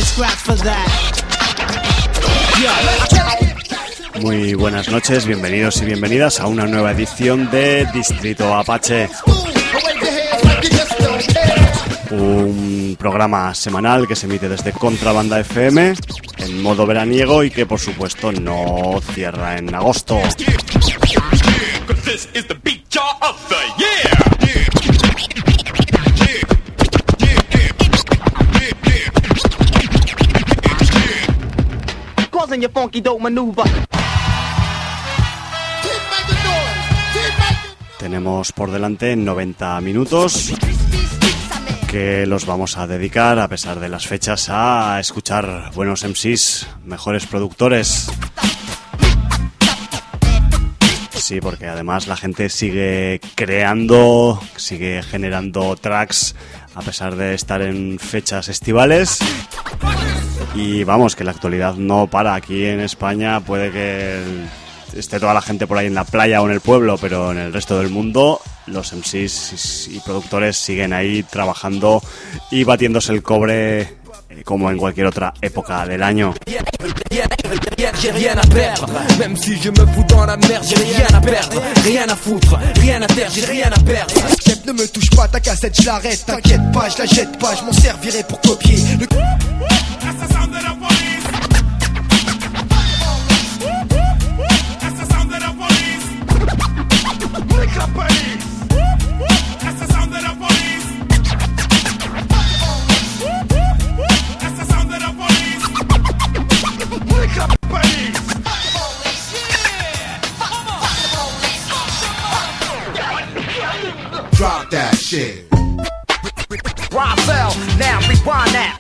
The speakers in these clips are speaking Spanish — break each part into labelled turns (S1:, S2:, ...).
S1: Muy buenas noches, bienvenidos y bienvenidas a una nueva edición de Distrito Apache. Un programa semanal que se emite desde Contrabanda FM en modo veraniego y que por supuesto no cierra en agosto. Tenemos por delante 90 minutos que los vamos a dedicar, a pesar de las fechas, a escuchar buenos MCs, mejores productores. Sí, porque además la gente sigue creando, sigue generando tracks a pesar de estar en fechas estivales. Y vamos, que la actualidad no para. Aquí en España puede que esté toda la gente por ahí en la playa o en el pueblo, pero en el resto del mundo los MCs y productores siguen ahí trabajando y batiéndose el cobre como en cualquier otra época del año.
S2: J'ai rien à perdre, même si je me fous dans la merde, j'ai rien à perdre, rien à foutre, rien à taire, j'ai rien à perdre.
S3: Chef, ne me touche pas, ta cassette, je l'arrête, t'inquiète pas, je la jette pas, je m'en servirai pour copier le... Assassin de la police. Assassin de la police. Nique la police. Assassin de la police. Assassin de la police. Nique la police. Drop that shit.
S2: Roswell, now rewind that.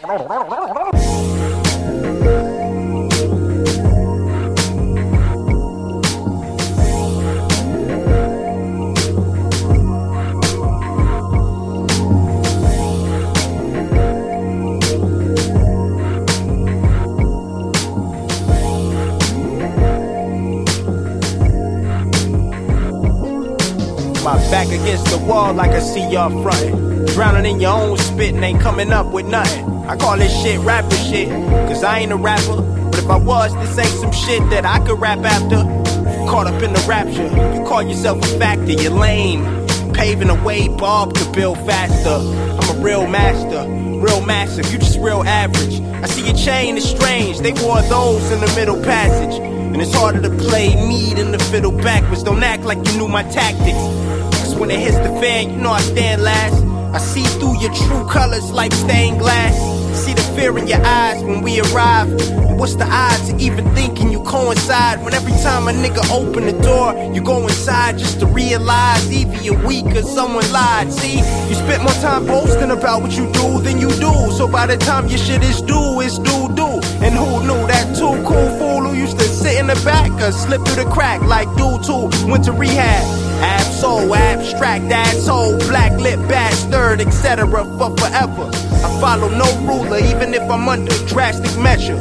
S2: My back against the wall like I see y'all frontin'. Drowning in your own spit and ain't coming up with nothing. I call this shit rapper shit, cause I ain't a rapper. But if I was, this ain't some shit that I could rap after. Caught up in the rapture, you call yourself a factor, you're lame. Paving a way Bob could build faster. I'm a real master, real massive, you just real average. I see your chain is strange, they wore those in the middle passage. And it's harder to play me than the fiddle backwards. Don't act like you knew my tactics, cause when it hits the fan, you know I stand last. I see through your true colors like stained glass. See the fear in your eyes when we arrive. And what's the odds of even thinking you coincide? When every time a nigga open the door, you go inside just to realize either you're weak or someone lied. See, you spent more time boasting about what you do than you do. So by the time your shit is due, it's doo-doo. And who knew that too cool fool who used to sit in the back or slip through the crack like dude too went to rehab. Absol, abstract, asshole, black lip, bastard, etc. for forever. I follow no ruler, even if I'm under drastic measure.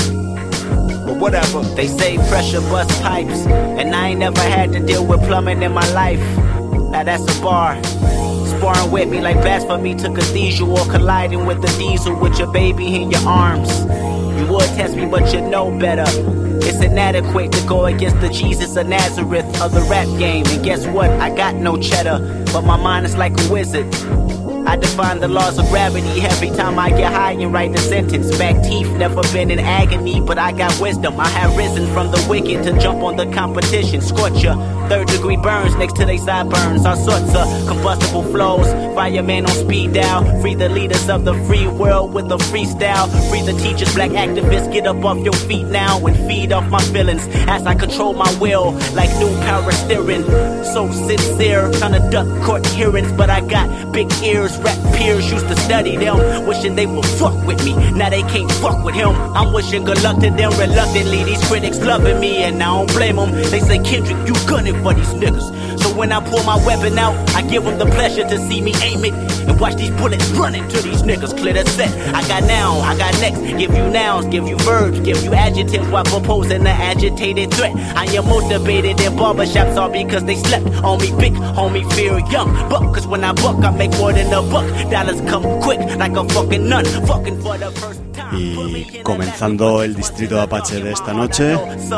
S2: But whatever.
S4: They say pressure bust pipes, and I ain't never had to deal with plumbing in my life. Now that's a bar. Sparring with me like blasphemy to cathedral, or colliding with the diesel with your baby in your arms. You would test me, but you know better. It's inadequate to go against the Jesus of Nazareth of the rap game. And guess what? I got no cheddar, but my mind is like a wizard. I define the laws of gravity every time I get high and write a sentence. Back teeth, never been in agony, but I got wisdom. I have risen from the wicked to jump on the competition. Scorcher, 3rd degree burns next to they sideburns. All sorts of combustible flows. Fireman on speed dial. Free the leaders of the free world with a freestyle. Free the teachers, black activists. Get up off your feet now and feed off my feelings as I control my will like new power steering. So sincere, trying to duck court hearings, but I got big ears. Rap peers used to study them, wishing they would fuck with me. Now they can't fuck with him. I'm wishing good luck to them reluctantly. These critics loving me and I don't blame them. They say, Kendrick, you gunning for these niggas. So when I pull my weapon out, I give them the pleasure to see me aim it and watch these bullets running to these niggas. Clear the set. I got now, I got next. Give you nouns, give you verbs, give you adjectives while proposing an agitated threat. I am motivated in barbershops all because they slept on me. Big homie fear young buck, cause when I buck I make more than a buck. Dollars come quick like a fucking nun. Fucking for the first time.
S1: Y comenzando el distrito Apache de esta noche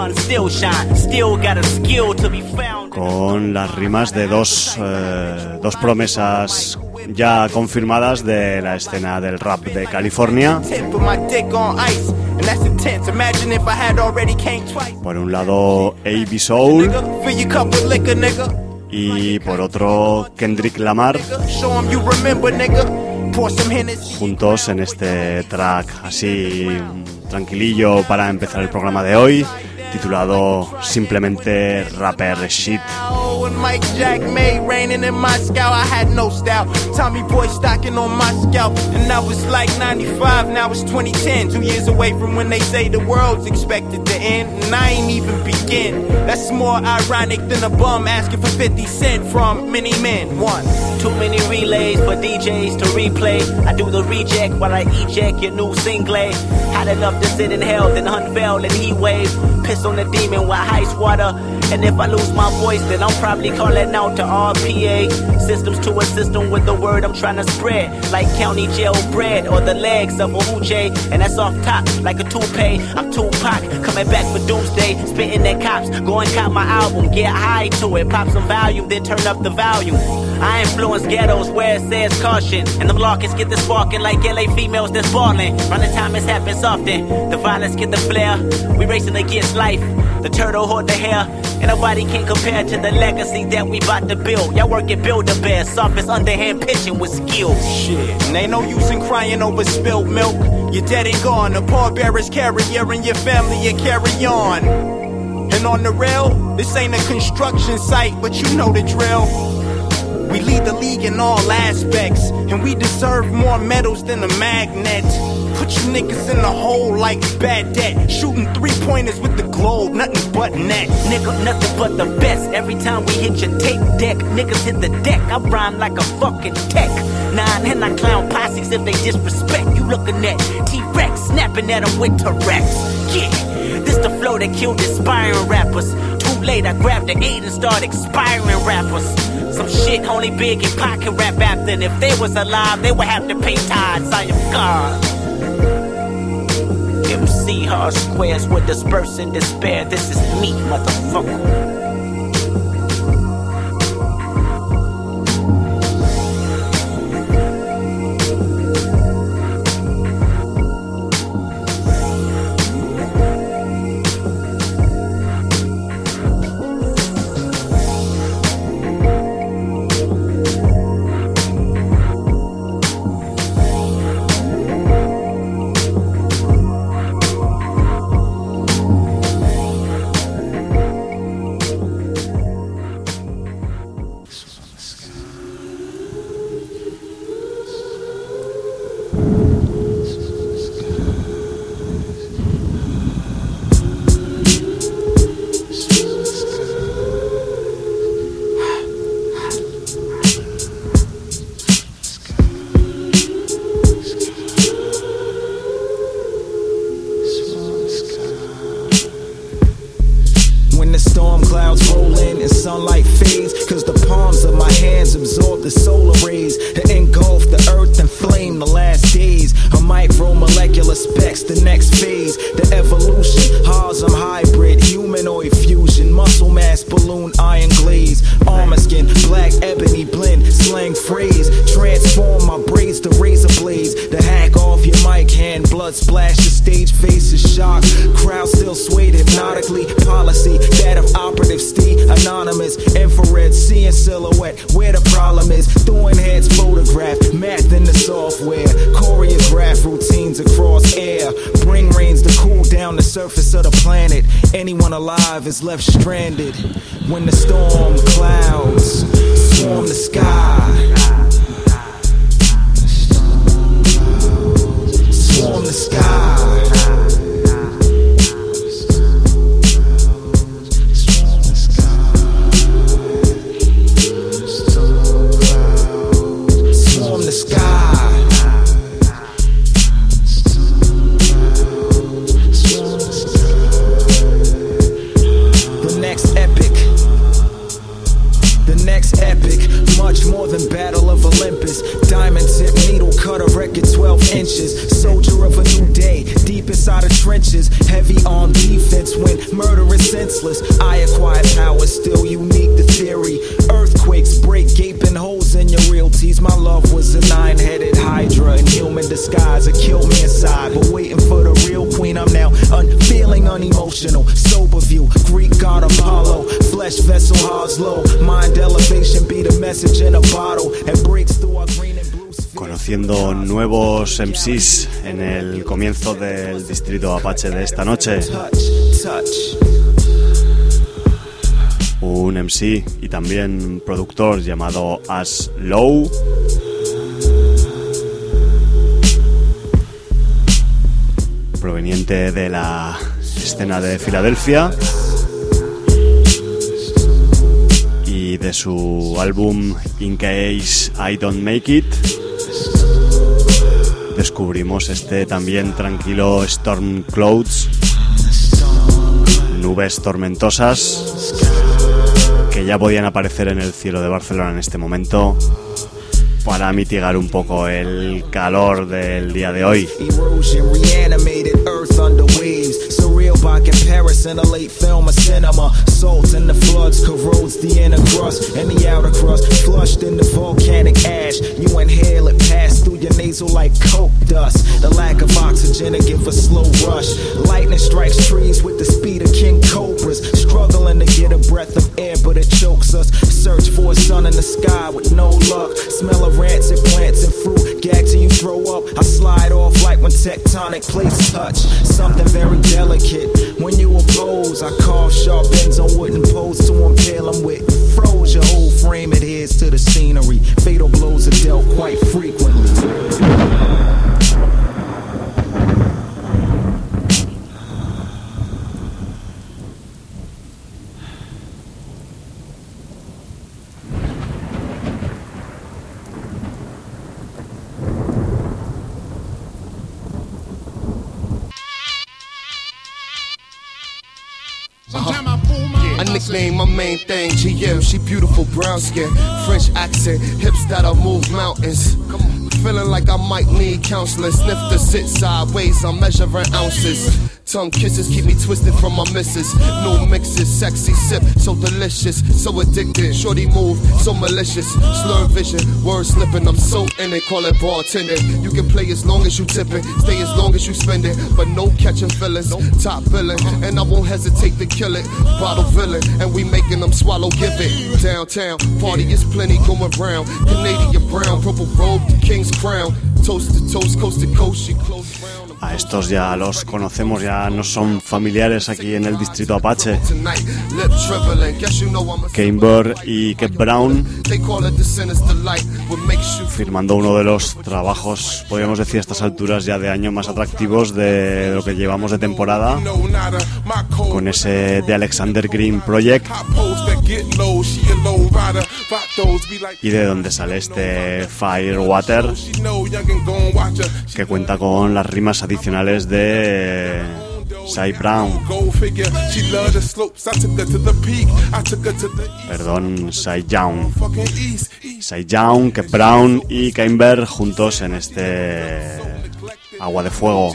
S1: con las rimas de dos promesas ya confirmadas de la escena del rap de California. Por un lado A.B. Soul y por otro Kendrick Lamar, juntos en este track así tranquilillo para empezar el programa de hoy, titulado simplemente Rapper Shit.
S2: When Mike Jack made raining in Moscow, I had no style. Tommy Boy stocking on my scalp, and I was like 95, now it's 2010. 2 years away from when they say the world's expected to end, and I ain't even begin. That's more ironic than a bum asking for 50 cent from many men. One.
S4: Too many relays for DJs to replay. I do the reject while I eject your new single. Hot enough to sit in hell, then unveil and heat wave. Piss on the demon with ice water. And if I lose my voice, then I'm probably calling out to RPA. Systems to a system with the word I'm trying to spread. Like county jail bread or the legs of a hoochie. And that's off top like a toupee. I'm Tupac, coming back for doomsday. Spitting at cops, go and cop my album. Get high to it, pop some volume, then turn up the volume. I influence ghettos where it says caution. And them larkins get the sparking like LA females that's ballin'. Running time has happens often. The violence get the flare. We racing against life. The turtle hoard the hair. And nobody can compare to the legacy that we bout to build. Y'all work at Build-A-Bear, softest underhand pitching with skill.
S2: Shit, and ain't no use in crying over spilled milk. You're dead and gone, the pallbearer's carrier and your family you carry on. And on the rail, this ain't a construction site, but you know the drill. We lead the league in all aspects, and we deserve more medals than a magnet. Put you niggas in the hole like bad debt. Shooting 3-pointers with the globe, nothing but net.
S4: Nigga, nothing but the best. Every time we hit your tape deck, niggas hit the deck. I rhyme like a fucking tech. Nine and I clown posses if they disrespect. You looking at T-Rex, snapping at them with T-Rex. Yeah, this the flow that killed aspiring rappers. Too late, I grabbed the 8 and started expiring rappers. Some shit only Big and Pac can rap after. And if they was alive, they would have to pay tithes. I am God. MC hard squares would disperse in despair. This is me, motherfucker.
S3: Is left stranded when the storm clouds swarm the sky. Swarm the sky. Swarm the sky. Much more than Battle of Olympus. Diamond tip needle cut a record 12 inches. Soldier of a new day. outside of trenches, heavy on defense when murder is senseless. I acquired power, still unique to theory. Earthquakes break gaping holes in your realties. My love was a 9-headed hydra in human disguise. It killed me inside, but waiting for the real queen. I'm now unfeeling, unemotional. Sober view, Greek god Apollo. Flesh vessel, Oslo. Mind elevation, be the message in a bottle. And breaks through our green and blue.
S1: Conociendo nuevos MCs en el comienzo del distrito Apache de esta noche. Un MC y también productor llamado As Low. Proveniente de la escena de Filadelfia. Y de su álbum In Case I Don't Make It descubrimos este también tranquilo Storm Clouds, nubes tormentosas que ya podían aparecer en el cielo de Barcelona en este momento para mitigar un poco el calor del día de hoy. By comparison, a late film of cinema. Salt in the floods corrodes the inner crust and the outer crust, flushed in the volcanic ash. You inhale it, pass through your nasal like coke dust. The lack of oxygen to give a slow rush. Lightning strikes trees with the speed of king cobras, struggling to get a breath of air, but it chokes us. Search for a sun in the sky with no luck. Smell of rancid plants and fruit, gag till you throw up. I slide off like when tectonic plates touch. Something very delicate. When you oppose, I carve sharp ends on wooden posts to impale them with. Froze your whole frame, adheres to the scenery. Fatal blows are dealt quite frequently.
S5: Name my main thing, GM, she beautiful brown skin, French accent, hips that'll move mountains. Feeling like I might need counseling. Sniff the sit sideways, I'm measuring ounces. Tongue kisses keep me twisted from my missus. New mixes, sexy sip, so delicious, so addicted. Shorty move, so malicious. Slur vision, words slipping, I'm so in it. Call it bartending. You can play as long as you tipping, stay as long as you spend it, but no catching feelings. Top billing, and I won't hesitate to kill it. Bottle villain, and we making them swallow, give it. Downtown, party is plenty going round. Canadian brown, purple robe, the king's crown. Toast to toast, coast to coast, she close round.
S1: A estos ya los conocemos, ya no son familiares aquí en el distrito Apache. Camber y Kev Brown, firmando uno de los trabajos, podríamos decir a estas alturas ya de año, más atractivos de lo que llevamos de temporada, con ese The Alexander Green Project, y de donde sale este Firewater, que cuenta con las rimas adicionales de Cy Brown. Perdón, Cy Young. Cy Young, Kev Brown y Camber juntos en este Agua de Fuego.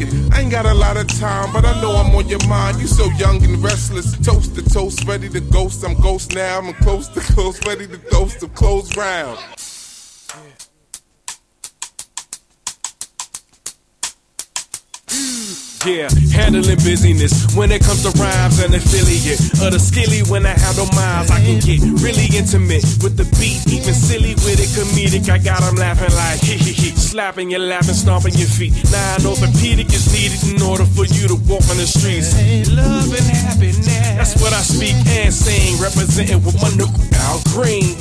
S6: Yeah, handling busyness when it comes to rhymes and affiliate of the skilly. When I handle miles, I can get really intimate with the beat, even silly with it, comedic. I got them laughing like hee hee hee, slapping your lap and stomping your feet. Now an orthopedic is needed in order for you to walk on the streets. Hey, love and happiness, that's what I speak and sing, representing with my new Al Green.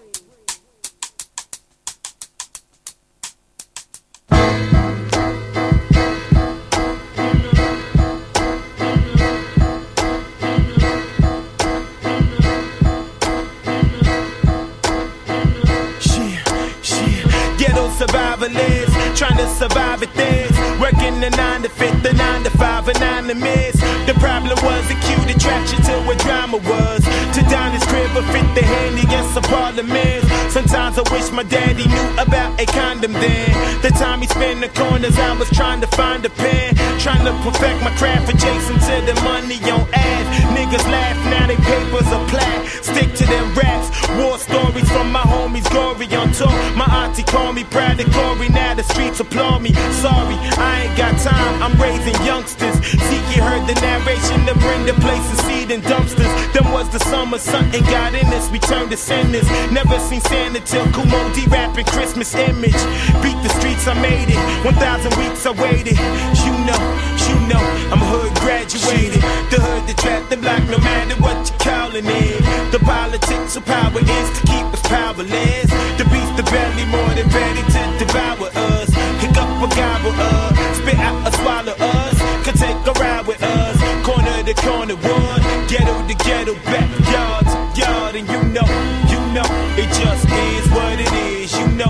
S2: Trying to survive at this, working the 9 to 5, the 9 to 5, and 9 to miss. The problem was acute attraction to what drama was. To down his crib river, fit the hand against the parliament. Sometimes I wish my daddy knew about a condom then. The time he spent in the corners, I was trying to find a pen, trying to perfect my craft, adjacent to the money on ads. Niggas laugh, now they papers are plat. Stick to them raps, war stories from my homies, gory on tour. My auntie called me proud of Corey, now the streets applaud me. Sorry, I ain't got time, I'm raising youngsters. Zeke heard the narration to bring the place to seed in dumpsters. Them was the summer, something got in us, we turned to sinners. Never seen Santa till Kumo D-rapping Christmas image. Beat the streets, I made it, 1,000 weeks I waited. You know, I'm hood graduated. The hood that trapped the block, no matter what you callin' it. The politics of power is to keep us powerless. The beast, the belly, more than ready to devour us. Pick up a gobble us, spit out or swallow us. Could take a ride with us, corner to corner, one ghetto to ghetto, backyard to yard. And you know, it just is what it is. You know,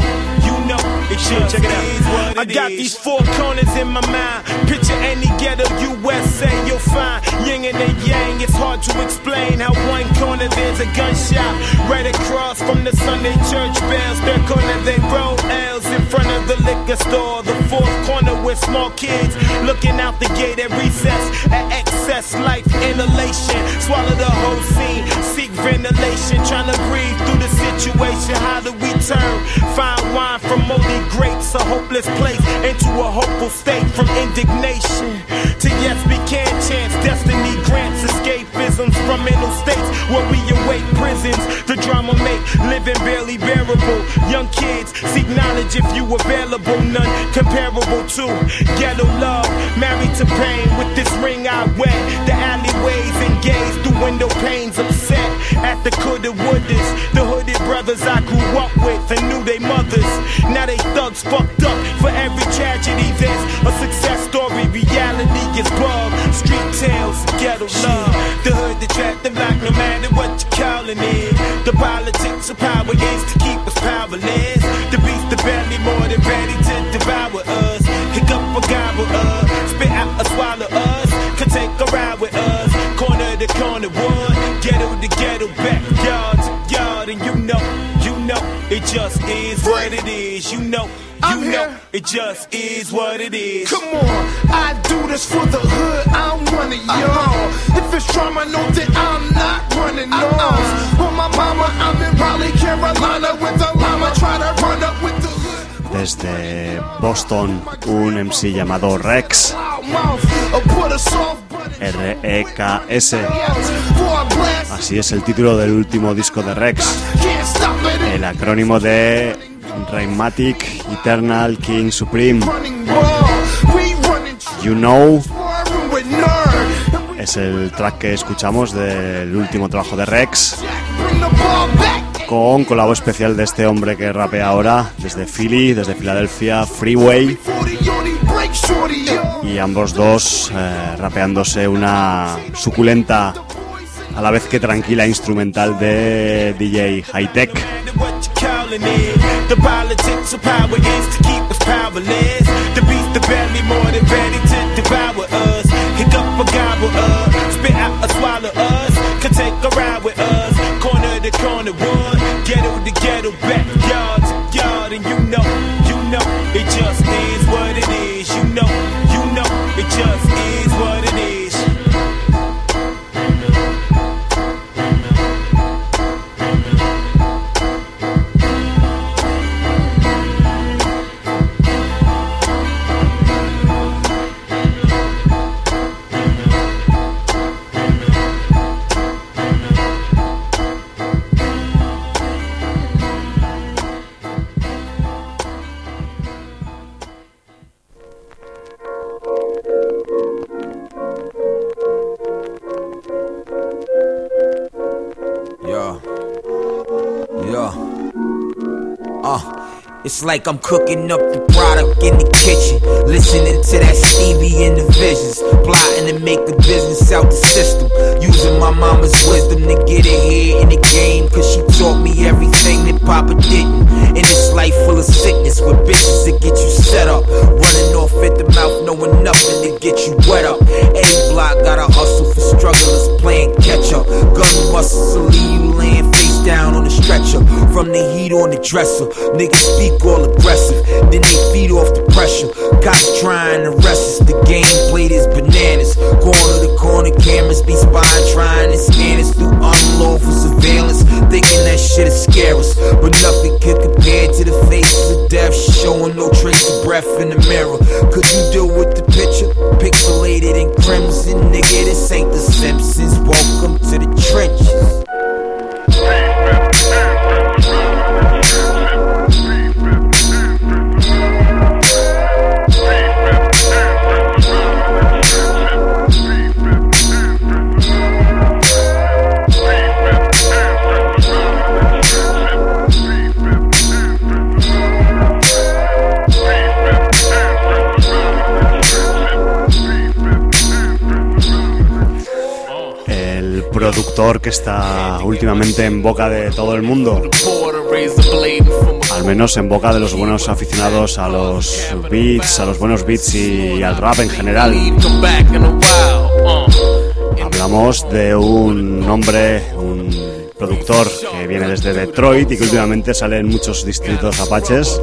S2: it just is what it is. I got these four corners in my mind. Picture any ghetto USA, you'll find yin and a yang. It's hard to explain how one corner there's a gunshot right across from the Sunday church bells. Third corner they roll L's in front of the liquor store. The fourth corner with small kids looking out the gate at recess, at excess life inhalation. Swallow the whole scene, seek ventilation, trying to breathe through the situation. How do we turn fine wine from moldy grapes, a hopeless place, into a hopeful state? From indignation to yes we can chance, destiny grants escapisms from mental states where we await prisons. The drama make living barely bearable. Young kids seek knowledge if you available, none comparable to ghetto love. Married to pain with this ring I wear. The alleyways engaged through window panes, upset at the coulda wouldas. The hooded brothers I grew up with and knew they mothers. Now they thugs fucked up. For every tragedy there's a success story. Reality is bug. Street tales, ghetto love. The hood that trapped the block, no matter what you callin' it. The politics of power is to keep us powerless. The beast, the belly, more than ready to devour us. Pick up a gobble us, spit out or swallow us. Could take a ride with us, corner to corner, one ghetto to ghetto, backyard to yard. And you know, it just is what it is. You know, it just is what it is.
S5: Come on, I do this for the hood, I'm one of y'all. If it's trauma, know that I'm not running off. On my mama, I'm in Raleigh, Carolina with a llama, try to run up with the hood.
S1: Desde Boston, un MC llamado Rex, R-E-K-S. Así es el título del último disco de Rex, el acrónimo de Rhymatic, Eternal, King, Supreme. You Know es el track que escuchamos del último trabajo de Rex, con colabo especial de este hombre que rapea ahora desde Philly, desde Filadelfia, Freeway, y ambos dos rapeándose una suculenta a la vez que tranquila instrumental de DJ Hi-Tech.
S2: The politics of power is to keep us powerless. The beast, the belly, more than ready to devour us. Pick up a gobble us, spit out or swallow us. Could take a ride with us, corner to corner, one ghetto to ghetto, backyard to yard. And you know, it just is what it is. You know, it just is what it is.
S7: It's like I'm cooking up the product in the kitchen, listening to that Stevie in the visions, plotting to make the business out the system, using my mama's wisdom to get ahead in the game, cause she taught me everything that Papa didn't. In this life full of sickness with bitches that get you set up, running off at the mouth knowing nothing to get you wet up. A block gotta hustle for strugglers playing catch up, gun muscles will leave you laying down on the stretcher. From the heat on the dresser, niggas speak all aggressive, then they feed off the pressure. Cops trying to arrest us, the game played is bananas. Corner to corner, cameras be spying, trying to scan us through unlawful surveillance, thinking that shit is scare us, but nothing can compare to the faces of death, showing no trace of breath in the mirror. Could you deal with the picture? Pixelated in crimson, nigga, this ain't the Simpsons. Welcome to the trenches.
S1: Productor que está últimamente en boca de todo el mundo, al menos en boca de los buenos aficionados a los beats, a los buenos beats y al rap en general. Hablamos de un hombre, un productor que viene desde Detroit y que últimamente sale en muchos distritos apaches,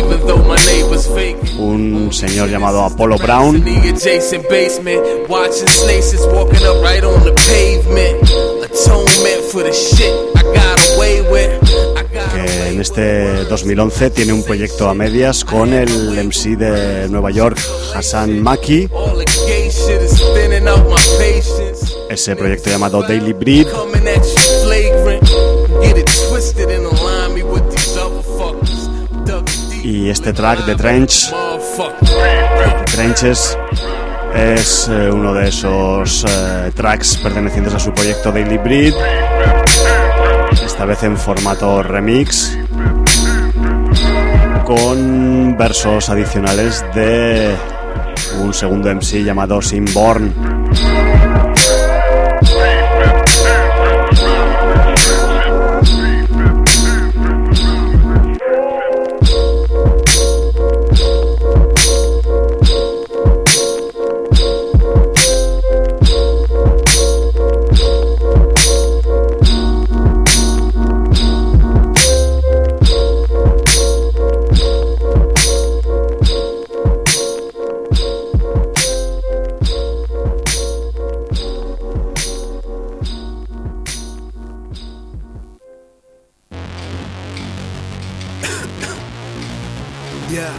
S1: un señor llamado Apollo Brown, que en este 2011 tiene un proyecto a medias con el MC de Nueva York, Hassan Maki. Ese proyecto llamado Daily Breed. Y este track de Trenches es uno de esos tracks pertenecientes a su proyecto Daily Breed, esta vez en formato remix, con versos adicionales de un segundo MC llamado Sinborn.
S8: Yeah.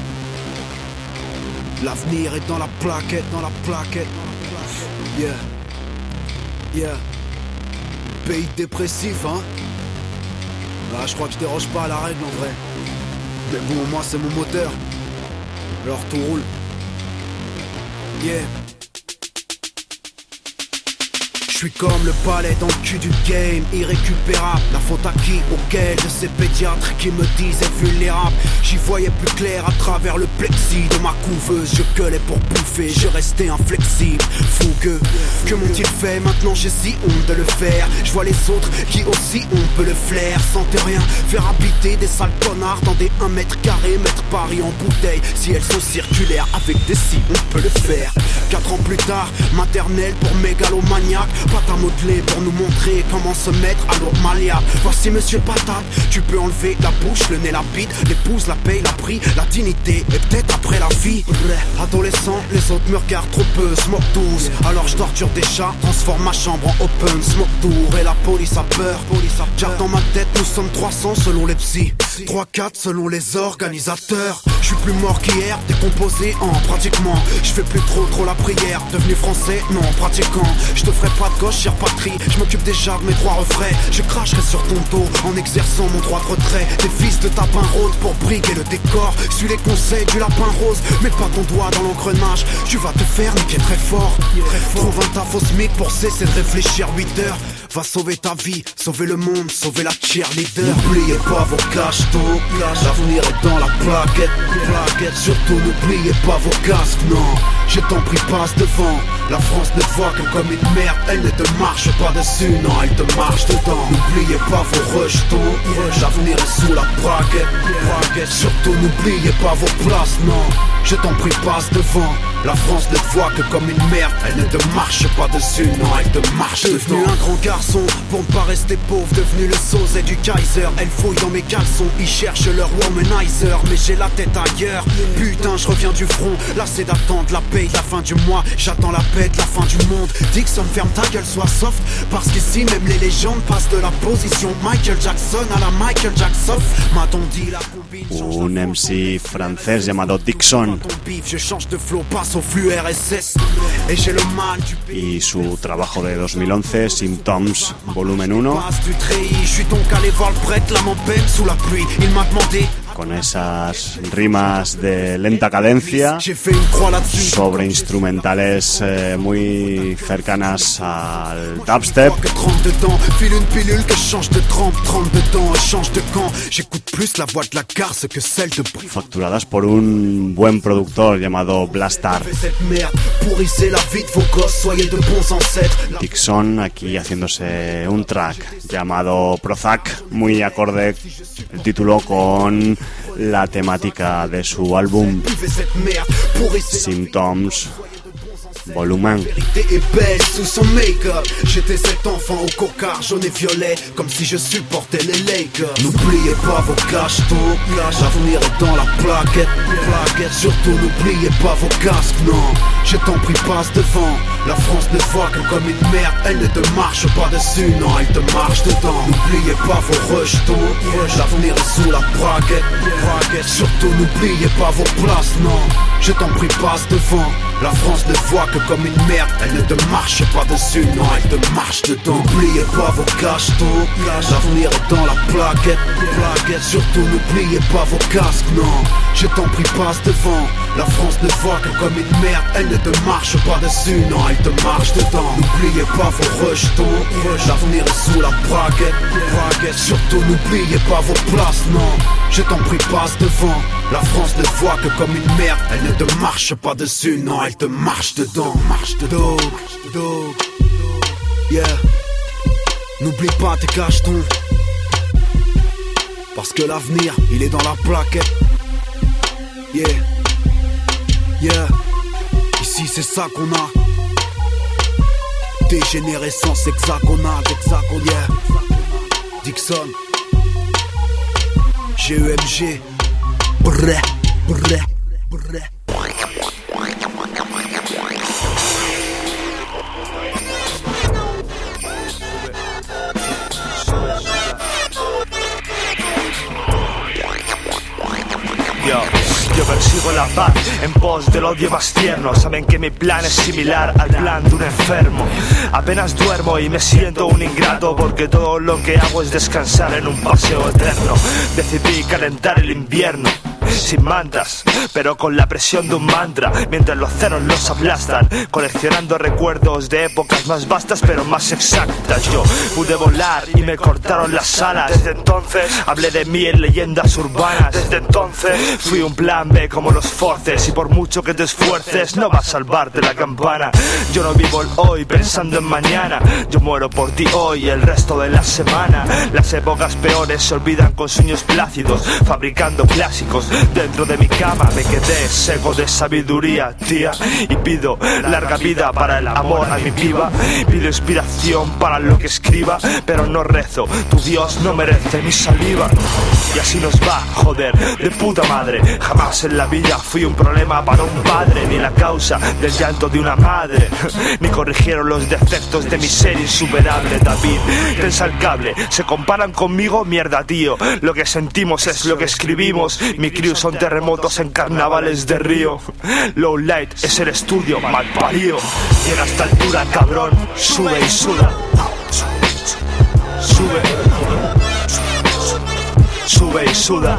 S8: L'avenir est dans la plaquette, dans la plaquette. Yeah. Yeah. Pays dépressif, hein. Bah, je crois que je déroge pas à la règle en vrai. Mais bon, moi c'est mon moteur. Alors tout roule. Yeah. Je suis comme le palais dans le cul du game, irrécupérable. La faute à qui? Auquel de ces pédiatres qui me disaient vulnérable. J'y voyais plus clair à travers le plexi de ma couveuse. Je gueulais pour bouffer, je restais inflexible. Fougueux, que m'ont-ils fait? Maintenant j'ai si honte de le faire. Je vois les autres qui aussi ont peu le flair. Sentais rien, faire habiter des sales connards dans des 1 mètre carré, mettre Paris en bouteille. Si elles sont circulaires avec des si, on peut le faire. 4 ans plus tard, maternelle pour mégalomaniaque. Pâte à modeler pour nous montrer comment se mettre à l'eau malléable. Voici monsieur Patate, tu peux enlever la bouche, le nez, la bite, l'épouse, la paye, la prix, la dignité et peut-être après la vie. Adolescent, les autres me regardent trop peu, smoke tous. Alors je torture des chats, transforme ma chambre en open smoke tour. Et la police a peur, car dans ma tête nous sommes 300 selon les psys, 3-4 selon les organisateurs. Je suis plus mort qu'hier, décomposé en pratiquement. Je fais plus trop la prière, devenu français, non pratiquant. Je te ferai pas de gauche, chère patrie, je m'occupe déjà de mes 3 refrains. Je cracherai sur ton dos en exerçant mon droit de retrait. Des fils de tapin rôde pour briguer le décor. Suis les conseils du lapin rose, mets pas ton doigt dans l'engrenage, tu vas te faire niquer très fort. Trouve un taf au SMIC pour cesser de réfléchir 8 heures. Va sauver ta vie, sauver le monde, sauver la cheerleader. N'oubliez pas vos cachetons, l'avenir est dans la plaquette. Surtout n'oubliez pas vos casques, non. Je t'en prie, passe devant. La France ne voit que comme une merde, elle ne te marche pas dessus, non, elle te marche dedans. N'oubliez pas vos rejetons, l'avenir est sous la braquette. Surtout n'oubliez pas vos places, non. Je t'en prie, passe devant. La France ne te voit que comme une merde. Elle ne te marche pas dessus, non, elle te marche dedans. Devenu un grand garçon, pour ne pas rester pauvre. Devenu le sosie du Kaiser. Elle fouille dans mes caleçons, ils cherchent leur womanizer. Mais j'ai la tête ailleurs. Putain, je reviens du front. Là c'est d'attendre la paye de la fin du mois. J'attends la paix de la fin du monde. Dixon, ferme ta gueule, sois soft. Parce qu'ici même les légendes passent de la position Michael Jackson a la Michael Jackson. M'a-t-on dit la combine.
S1: Un MC francés llamado Dixon.
S8: Je change de flow, passe au flux RSS. Et j'ai le mal du
S1: Y su trabajo de 2011, Symptoms, volumen 1.
S8: Je suis donc allé voir le prêtre, l'âme en peine sous la pluie. Il m'a demandé.
S1: Con esas rimas de lenta cadencia sobre instrumentales muy cercanas al dubstep, facturadas por un buen productor llamado Blastar. Dixon aquí haciéndose un track llamado Prozac, muy acorde el título con la temática de su álbum Symptoms Volumen.
S8: Vérité est belle sous son make-up. J'étais cet enfant au cocard jaune et violet, comme si je supportais les Lakers. N'oubliez pas vos cachetons, l'avenir est dans la plaquette. Surtout n'oubliez pas vos casques, non. Je t'en prie, passe devant. La France ne voit que comme une merde. Elle ne te marche pas dessus, non, elle te marche dedans. N'oubliez pas vos rejetons, l'avenir est sous la braguette. Surtout n'oubliez pas vos places, non. Je t'en prie, passe devant. La France ne voit que comme une merde. Elle ne te marche pas dessus, non, elle te marche dedans. N'oubliez pas vos cachetons, l'avenir est dans la plaquette. Surtout n'oubliez pas vos casques, non. Je t'en prie, passe devant. La France ne voit que comme une merde. Elle ne te marche pas dessus, non, elle te marche dedans. N'oubliez pas vos rejetons, l'avenir est sous la braguette. Surtout n'oubliez pas vos places, non. Je t'en prie, passe devant. La France ne voit que comme une merde. Elle ne te marche pas dessus, non, elle te marche dedans. Dog. Yeah. N'oublie pas tes cachetons. Parce que l'avenir, il est dans la plaquette. Yeah. Ici c'est ça qu'on a. Dégénérescence hexagonale. Yeah. Dixon. GEMG. Brrr.
S9: Yo persigo la paz en pos del odio más tierno. Saben que mi plan es similar al plan de un enfermo. Apenas duermo y me siento un ingrato, porque todo lo que hago es descansar en un paseo eterno. Decidí calentar el invierno sin mantas, pero con la presión de un mantra, mientras los ceros los aplastan, coleccionando recuerdos de épocas más vastas pero más exactas. Yo pude volar y me cortaron las alas. Desde entonces hablé de mí en leyendas urbanas. Desde entonces fui un plan B como los forces, y por mucho que te esfuerces no va a salvarte la campana. Yo no vivo el hoy pensando en mañana, yo muero por ti hoy y el resto de la semana. Las épocas peores se olvidan con sueños plácidos, fabricando clásicos. Dentro de mi cama me quedé seco de sabiduría, tía, y pido larga vida para el amor a mi piba. Pido inspiración para lo que escriba, pero no rezo, tu Dios no merece mi saliva. Y así nos va, joder, de puta madre. Jamás en la vida fui un problema para un padre, ni la causa del llanto de una madre, ni corrigieron los defectos de mi ser insuperable. David, tensa el cable, se comparan conmigo, mierda tío. Lo que sentimos es lo que escribimos. Mi crew son terremotos en carnavales de Río. Low Light es el estudio mal parido. Llega a esta altura, cabrón, sube y suda. Sube y suda.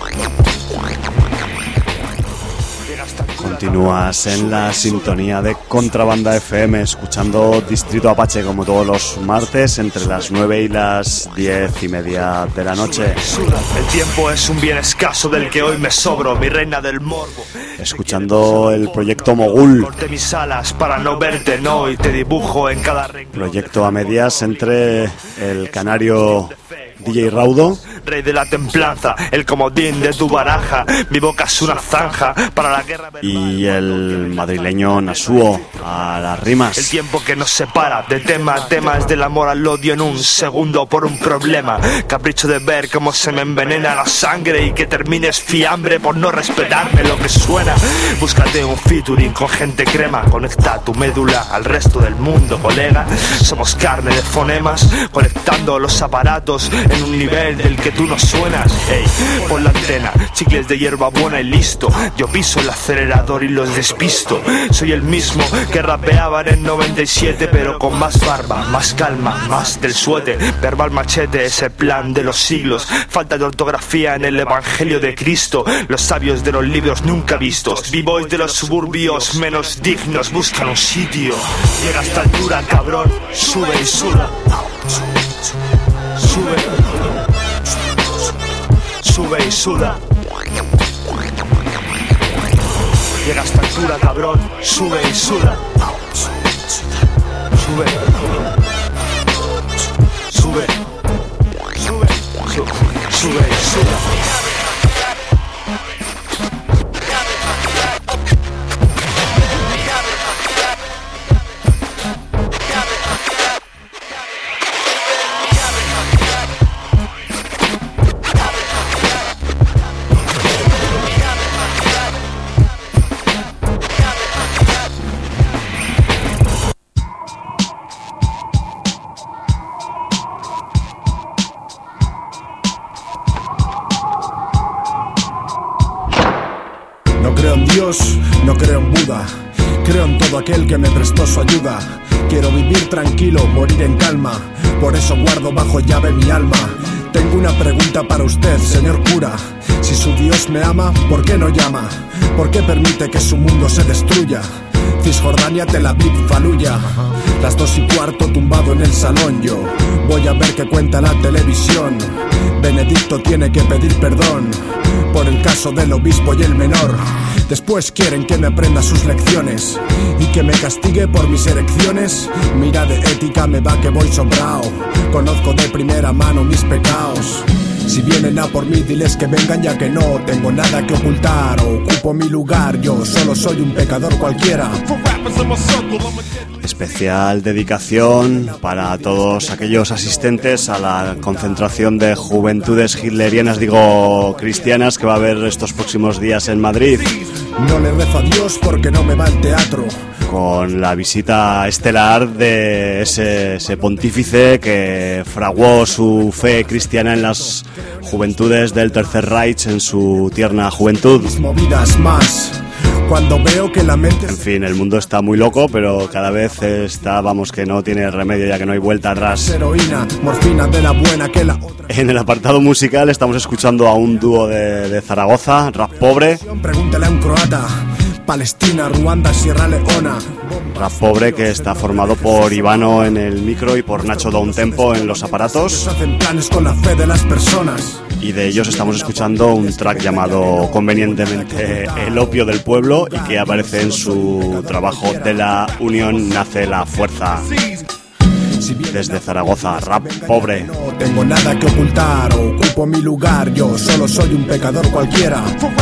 S1: Continúas en la sintonía de Contrabanda FM, escuchando Distrito Apache como todos los martes entre las 9 y las 10:30 de la noche.
S9: El tiempo es un bien escaso del que hoy me sobro, mi reina del morbo.
S1: Escuchando el proyecto Mogul.
S9: Corté mis alas para no verte, no, y te dibujo en cada renglón.
S1: Proyecto a medias entre el canario DJ Raudo
S9: rey de la templanza, el comodín de tu baraja. Mi boca es una zanja para la guerra.
S1: Y el madrileño Nasuo a las rimas.
S9: El tiempo que nos separa de tema a tema es del amor al odio en un segundo por un problema. Capricho de ver cómo se me envenena la sangre y que termines fiambre por no respetarme lo que suena. Búscate un featuring con gente crema, conecta tu médula al resto del mundo, colega. Somos carne de fonemas, conectando los aparatos en un nivel del que tú no suenas. Ey, pon la antena, chicles de hierba buena y listo. Yo piso el acelerador y los despisto. Soy el mismo que rapeaba en el 97, pero con más barba, más calma, más del suete. Verbal machete es el plan de los siglos. Falta de ortografía en el evangelio de Cristo. Los sabios de los libros nunca vistos. B-boys de los suburbios menos dignos buscan un sitio. Llega a esta altura, cabrón, sube y suda. Sube, sube y suda. Llega a esta altura, cabrón, sube y suda. Sube, sube, sube, sube y suda.
S10: No creo en Buda, creo en todo aquel que me prestó su ayuda. Quiero vivir tranquilo, morir en calma, por eso guardo bajo llave mi alma. Tengo una pregunta para usted, señor cura. Si su Dios me ama, ¿por qué no llama? ¿Por qué permite que su mundo se destruya? Cisjordania, Tel Aviv, Faluya. Las 2:15 tumbado en el salón yo. Voy a ver qué cuenta la televisión. Benedicto tiene que pedir perdón por el caso del obispo y el menor. Después quieren que me aprenda sus lecciones y que me castigue por mis erecciones. Mira, de ética me va que voy sobrao. Conozco de primera mano mis pecados. Si vienen a por mí, diles que vengan ya que no tengo nada que ocultar. Ocupo mi lugar, yo solo soy un pecador cualquiera.
S1: Especial dedicación para todos aquellos asistentes a la concentración de juventudes hitlerianas, digo cristianas, que va a haber estos próximos días en Madrid.
S10: No le rezo a Dios porque no me va al teatro.
S1: Con la visita estelar de ese pontífice que fraguó su fe cristiana en las juventudes del Tercer Reich en su tierna juventud.
S10: Movidas más. Cuando veo que la mente...
S1: En fin, el mundo está muy loco, pero cada vez está, vamos, que no tiene remedio, ya que no hay vuelta atrás.
S10: Heroína, morfina de la buena que la otra.
S1: En el apartado musical estamos escuchando a un dúo de Zaragoza, Rap Pobre.
S10: Pregúntale a un croata. Palestina, Ruanda, Sierra Leona.
S1: Rap Pobre, que está formado por Ivano en el micro y por Nacho Downtempo en los aparatos.
S10: Hacen planes con la fe de las personas.
S1: Y de ellos estamos escuchando un track llamado convenientemente El opio del pueblo, y que aparece en su trabajo De la unión nace la fuerza. Desde Zaragoza, Rap Pobre.
S10: No tengo nada que ocultar, ocupo mi lugar, yo solo soy un pecador cualquiera.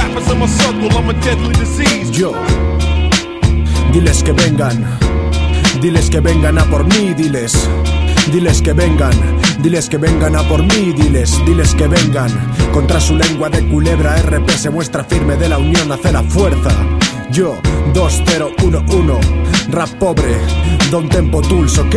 S10: Yo, diles que vengan a por mí, diles que vengan a por mí, diles que vengan. Contra su lengua de culebra, RP se muestra firme, de la unión hace la fuerza. Yo, 2011, Rap Pobre, Downtempo Tools, ¿ok?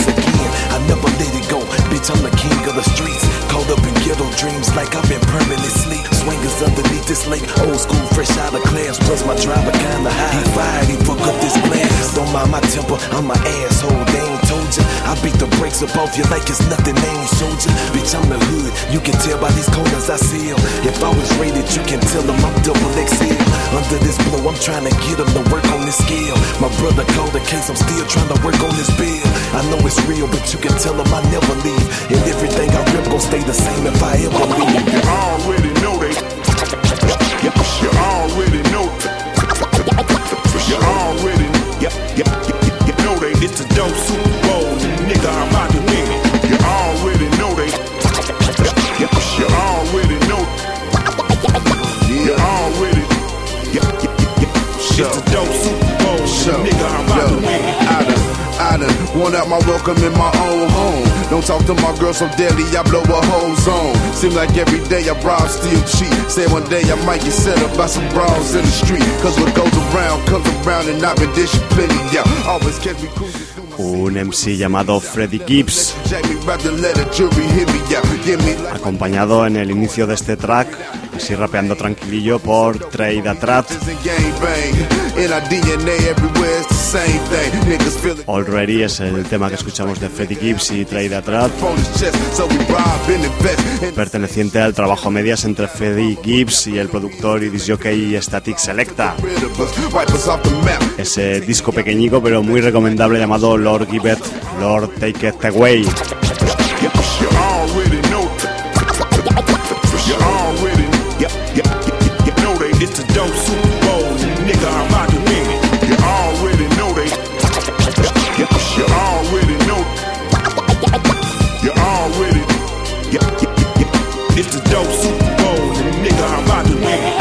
S11: Like I've been permanently plus my driver kinda high. He fired, he fuck up this plan. Don't mind my temper, I'm an asshole, they ain't told ya. I beat the brakes up off you like it's nothing, they ain't showed ya. Bitch, I'm the hood, you can tell by these corners I seal. If I was rated, you can tell them I'm double XL. Under this blow, I'm trying to get them to work on this scale. My brother called the case, I'm still trying to work on this bill. I know it's real, but you can tell them I never leave. And everything I rip gon' stay the same if I ever leave.
S12: You already know they. You already know. You already you know they. It's a dope Super Bowl, nigga. I'm about to win it. You already know they. You already know. You already. It's a dope Super Bowl, nigga. I'm about to win it.
S5: I done worn out my welcome in my own home. Don't talk to my girl so deadly, I blow a whole zone. Seem like every day I rob, steal, cheat. Say one day I might get set up by some brawls in the street. Cause what goes around comes around and I've been dishing plenty, yeah. Always catch me cruising.
S1: Un MC llamado Freddie Gibbs, acompañado en el inicio de este track, así rapeando tranquilillo, por Trey Da Trat. Already es el tema que escuchamos de Freddie Gibbs y Trey Da Trat, perteneciente al trabajo a medias entre Freddie Gibbs y el productor y disjockey Static Selecta. Ese disco pequeñico pero muy recomendable llamado Lord Give It, Lord Take It Away.
S12: It's a dope Super Bowl, nigga, I'm about to win it. You already know they. You already know. You already. It's a dope Super Bowl, nigga, I'm about to win it.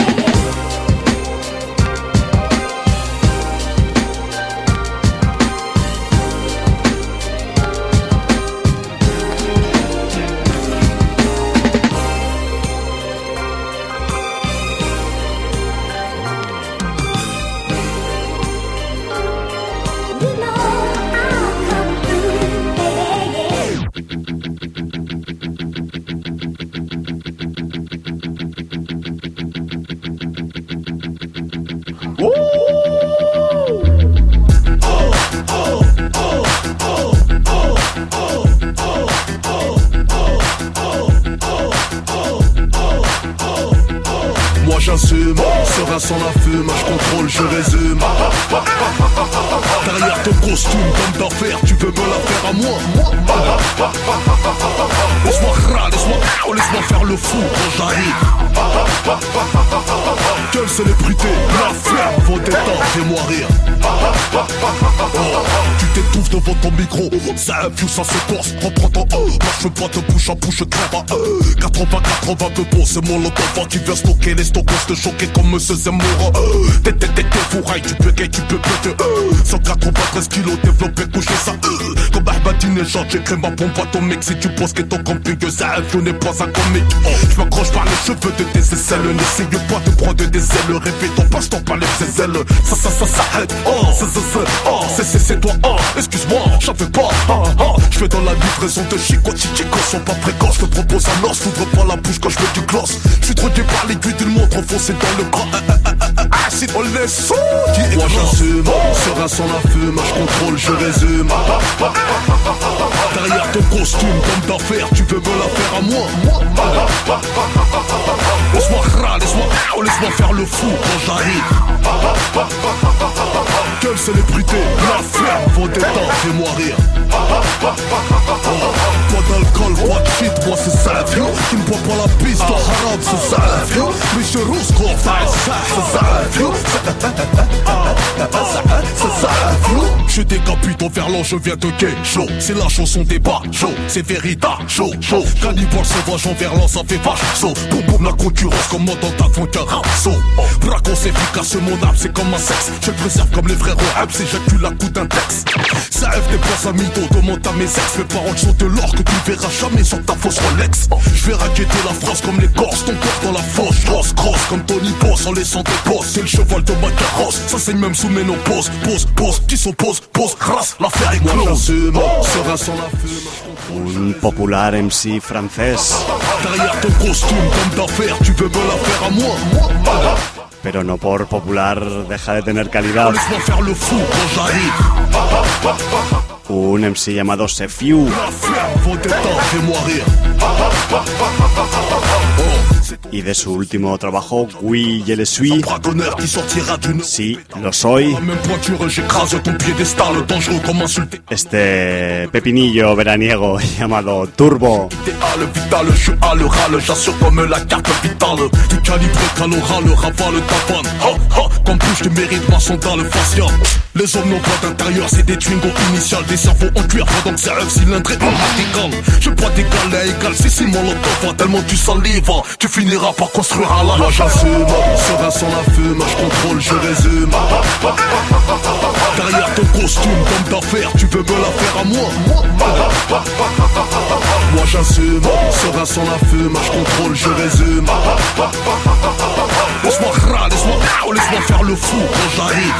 S8: J'assume, serein sans la fume, je contrôle, je résume. Derrière ton costume, comme d'affaires, tu veux me la faire à moi. Laisse-moi faire le fou quand j'arrive. Quelle célébrité, la ferme, vos détentes, fais-moi rire. Tu t'étouffes devant ton micro, ça infuse, ça se corse, reprends ton moi je veux pas te bouche à bouche, crève à 80 peu bon, c'est mon lot d'enfant qui vient stocker les stockos, te choquer comme Monsieur Zemmour. T'es fourraille, tu peux péter 193 kilos développé, coucher ça comme Ahmadinejad, j'écris ma bombe atomique. Si tu penses que ton camping, ça n'est pas un comique. Je m'accroche par les cheveux de tes aisselles, n'essaye pas de prendre des ailes, répète ton passe-temps par les ailes. Ça s'arrête, c'est toi, excuse-moi, j'en fais pas, je fais dans la livraison de Chico, sont pas précoces, je te propose un os, t'ouvres pas la bouche quand je fais du gloss. Je suis drogué par l'aiguille d'une montre enfoncée dans le bras. Acide, on les sous. Moi j'assume, serein sans la fume, je contrôle, je résume. Derrière ton costume, comme d'affaires, tu veux me la faire à moi. Laisse-moi faire le fou quand j'arrive. Quelle célébrité, la ferme, vos détentes, fais-moi rire. Pas d'alcool, pas de shit, moi c'est Savio. Qui ne boit pas la piste, toi haram, c'est Savio. Michel Rouskov, c'est Savio. C'est Savio. Je décapite en verlan, je viens de gay chaud. C'est la chanson des bas chaud, c'est Vérita chaud. Cannibal sauvage en verlan, ça fait vache saut. Boum boum, la concurrence commandant avant qu'un rapso. Bracos efficace, mon âme, c'est comme un sexe. Je préserve comme les frères au Habs, j'éjacule à coup d'un texte. Ça F des places à mytho, demande à mes ex. Mes paroles sont de l'or que tu verras jamais sur ta fausse Rolex. Je vais raqueter la France comme les Corses, ton corps dans la fosse. Grosse comme Tony Boss en laissant des bosses. C'est le cheval de ma carrosse, ça saigne même sous ménopause. Pose, qui s'oppose, race, l'affaire est close. Moi j'assume, serein sans la fume.
S1: Un popular MC francés.
S8: Derrière ton costume, comme d'affaires, tu veux me la faire à moi.
S1: pero no por popular deja de tener calidad. Un MC llamado Sefiu, y de su último trabajo, Oui, je le suis. Sí, lo soy. Este pepinillo veraniego llamado Turbo.
S13: Les hommes n'ont pas d'intérieur, c'est des Twingo initiales, des cerveaux en cuir pendant que c'est un cylindré en radical. Je bois d'égal à égal, c'est si molotov, tellement tu salives, tu finiras par construire un lac. Moi j'assume, serein sans la fume, je contrôle, je résume. Derrière ton costume d'homme d'affaires, tu veux me la faire à moi. Moi j'assume, serein sans la fume, je contrôle, je résume. Laisse-moi faire le fou quand j'arrive.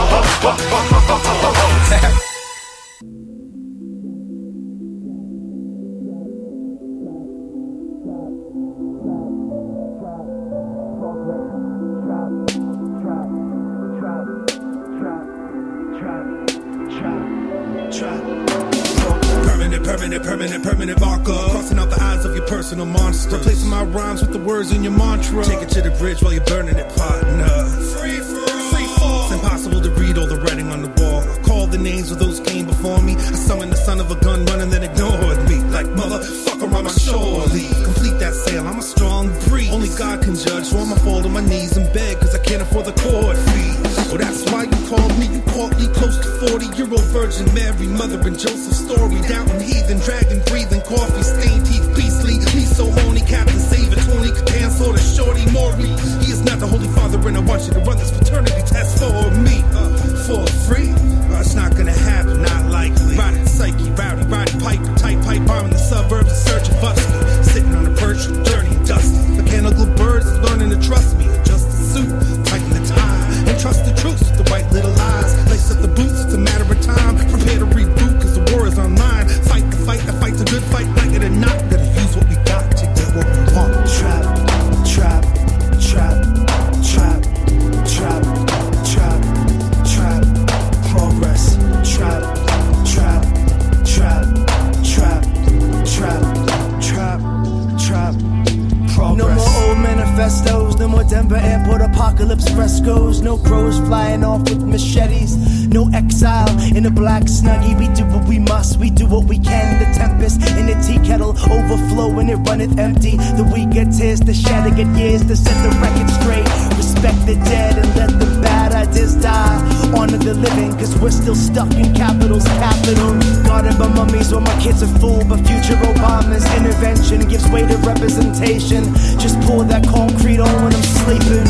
S14: Permanent vodka. Crossing out the eyes of your personal monster. Replacing my rhymes with the words in your mantra. Take it to the bridge while you're burning it, partner. Free fall. It's impossible to read all the writing on the wall. Call the names of those came before me. I summoned the son of a gun running, then ignored me. Like motherfucker, I'm a shore leave. Complete that sale, I'm a strong breed. Only God can judge, so I'ma fall to my knees and beg, cause I can't afford the court fee. Oh, that's why you called me. You caught me close to 40-year-old Virgin Mary, mother and Joseph's story. Down in heathen, dragon breathing, coffee stained teeth, beastly. Me so horny, Captain Saver, Tony Catan, sort of shorty Maury. He is not the Holy Father, and I want you to run this paternity test for me. For free? It's not gonna happen, not likely. Rotted psyche, rowdy piper, tight pipe bomb in the suburbs in search of Busky. Sitting on a perch, dirty and dusty. Mechanical birds learning to trust me. Adjust the suit, tighten the tie, and trust the truth with the white little lies. Lace up the boots, it's a matter of time. Prepare to reboot, cause the war is online. Fight the fight, the fight's a good fight, like it or not. Gotta use what we got to get what we want. Trap, trap, trap, trap, trap, trap, trap, progress. Trap, trap, trap, trap, trap, trap, trap, progress. No more old manifestos, no more Denver airport apocalypse frescoes. No crows flying off with machetes. No exile in a black snuggie. We do what we must, we do what we can. The tempest in the tea kettle overflow and it runneth empty. The weak get tears to shatter, get years to set the record straight. Respect the dead and let the bad ideas die. Honor the living, cause we're still stuck in capital's capital. Guarded by mummies while my kids are fooled by future Obama's intervention gives way to representation. Just pour that concrete on when I'm sleeping.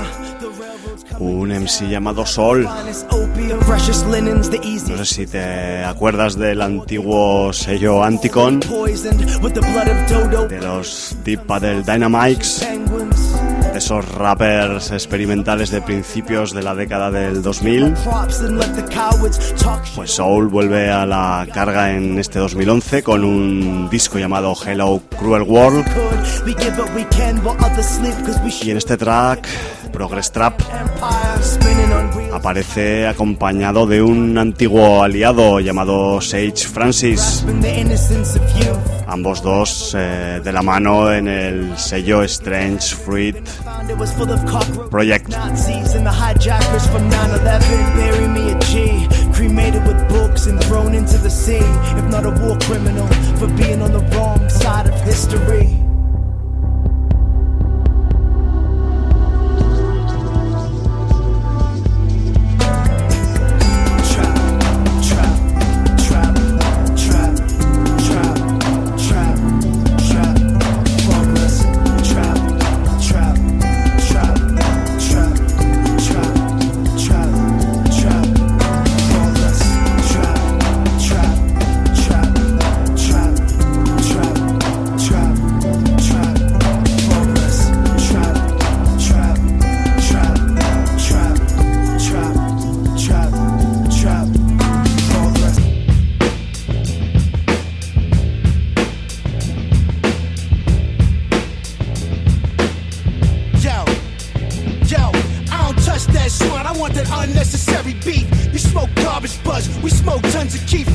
S1: Un MC llamado Sol. No sé si te acuerdas del antiguo sello Anticon, de los Deep Paddle Dynamics, de esos rappers experimentales de principios de la década del 2000. Pues Soul vuelve a la carga en este 2011 con un disco llamado Hello Cruel World, y en este track Progress Trap aparece acompañado de un antiguo aliado llamado Sage Francis, ambos dos de la mano en el sello Strange Fruit Project.
S15: Cremated with books and thrown into the sea. If not a war criminal for being on the wrong side of history.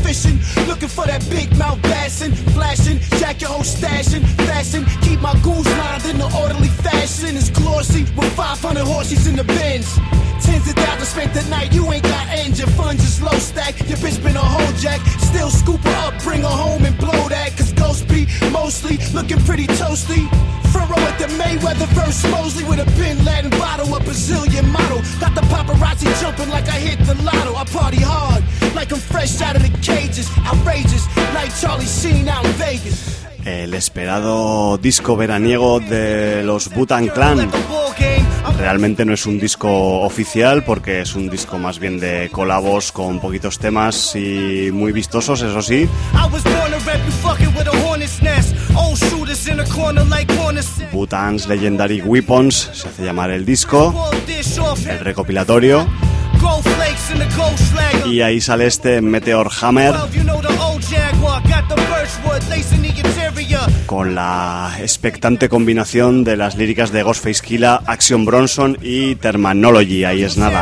S3: fishing, looking for that big mouth bassin', flashing, jack your whole stashing, fashion, keep my goons lined in an orderly fashion. It's glossy with 500 horses in the bins. Tens of thousands spent the night, you ain't got engine, funds is low stack, your bitch been a whole jack, still scoop her up, bring her home and blow that, cause Ghost be mostly looking pretty toasty. Front row at the Mayweather verse Mosley with a Bin Laden bottle, a Brazilian model, got the paparazzi jumping like I hit the lotto, I party hard, like I'm fresh out of the cages, outrageous, like Charlie Sheen out in Vegas.
S1: El esperado disco veraniego de los Wu-Tang Clan. Realmente no es un disco oficial porque es un disco más bien de colabos con poquitos temas y muy vistosos, eso sí. Wu-Tang's Legendary Weapons se hace llamar el disco, el recopilatorio. Y ahí sale este Meteor Hammer con la expectante combinación de las líricas de Ghostface Killah, Action Bronson y Terminology. Ahí es nada.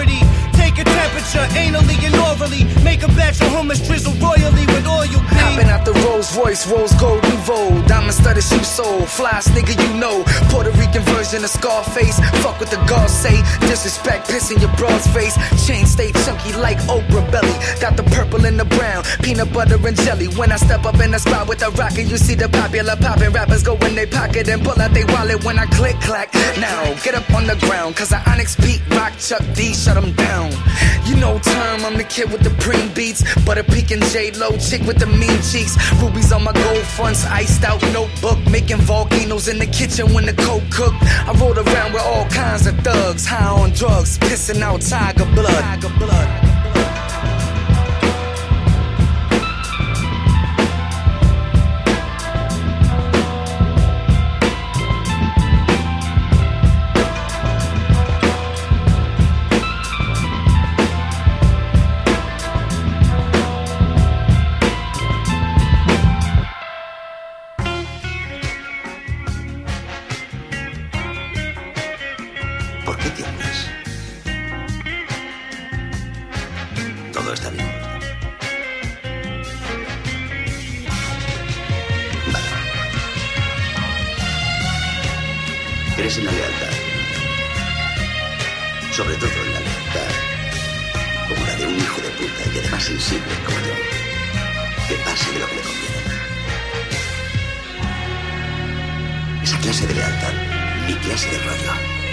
S16: Hopping out the Rolls Royce, Rose Gold Nouveau, diamond studded shoe sole, flyest nigga you know, Puerto Rican version of Scarface. Fuck what the guards say, disrespect piss in your broad's face. Chain stay chunky like Oprah belly, got the purple and the brown, peanut butter and jelly. When I step up in the spot with the rocket, you see the popular poppin' rappers go in their pocket and pull out they wallet when I click clack. Now get up on the ground, cause I Onyx Pete rock Chuck D shut them down. You know term, I'm the kid with the preem beats, Butter Pecan J-Lo, chick with the mean cheeks. Rubies on my gold fronts, iced out notebook, making volcanoes in the kitchen when the coke cook. I rode around with all kinds of thugs, high on drugs, pissing out tiger blood.
S17: crees en la lealtad. Sobre todo en la lealtad, como la de un hijo de puta y además sensible como yo, que pase de lo que le conviene. Esa clase de lealtad, mi clase de rollo,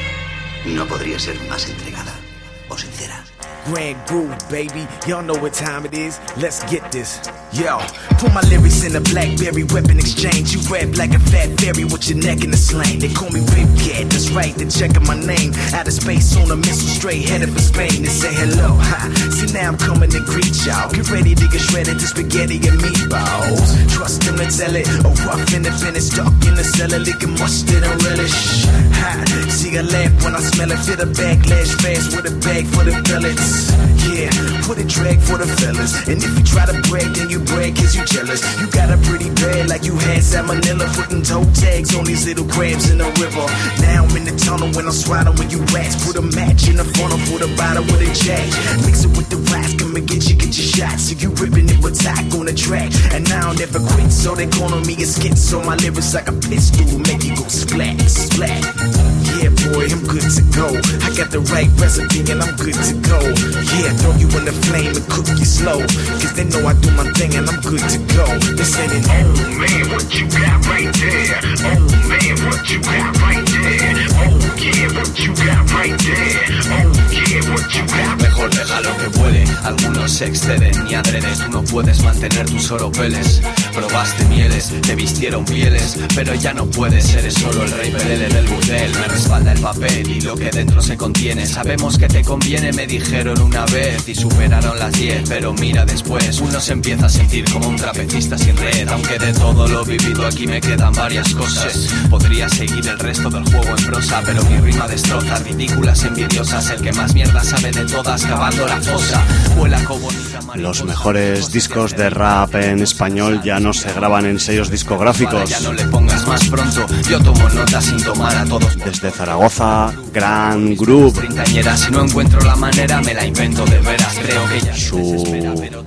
S17: no podría ser más entregada o sincera.
S3: Grand Groove, baby, y'all know what time it is. Let's get this. Yo, put my lyrics in a BlackBerry weapon exchange. You rap like a fat fairy with your neck in a sling. They call me Rip Cat, that's right, they're checking my name. Out of space on a missile straight headed for Spain. They say hello, ha. See now I'm coming to greet y'all. Get ready to get shredded to spaghetti and meatballs. Trust them to tell it, a rough in the finish, stuck in the cellar, licking mustard and relish. Ha, see I laugh when I smell it, fit a backlash fast with a bag for the pellets. Yeah, put a drag for the fellas. And if you try to brag, then you brag cause you jealous. You got a pretty bad like you had salmonella, putting toe tags on these little crabs in the river. Now I'm in the tunnel when I'm swatting with you rats. Put a match in the funnel, put a bottle with a jack. Mix it with the rats, come and get your shots. So you ripping it with tack on the track. And now I'll never quit, so they calling me a schizo. My lyrics like a pistol, make you go splat, splat. Yeah boy, I'm good to go. I got the right recipe and I'm good to go. Yeah, throw you in the flame and cook you slow. Cause they know I do my thing and I'm good to go. They say that, oh man, what you got right there? Oh man, what you got right there? Oh yeah, what you got right there? Oh yeah, what you got.
S18: Mejor déjalo que vuele, algunos se exceden y adredes. Tú no puedes mantener tus oropeles. Probaste mieles, te vistieron pieles, pero ya no puedes, eres solo el rey Pelele del burdel. Me respalda el papel y lo que dentro se contiene. Sabemos que te conviene, me dijeron una vez y superaron las 10, pero mira después uno se empieza a sentir como un trapecista sin red. Aunque de todo lo vivido aquí me quedan varias cosas. Podría seguir el resto del juego en prosa, pero mi rima destroza ridículas envidiosas. El que más mierda sabe de todas cavando la fosa. Vuela como bonita mariposa.
S1: Los mejores discos de rap en español ya no se graban en sellos discográficos.
S18: Ya no le pongas más pronto, yo tomo nota sin tomar a todos.
S1: Desde Zaragoza, Grand Groove.
S18: Si no encuentro la manera me la invento de veras. Creo que ya
S1: su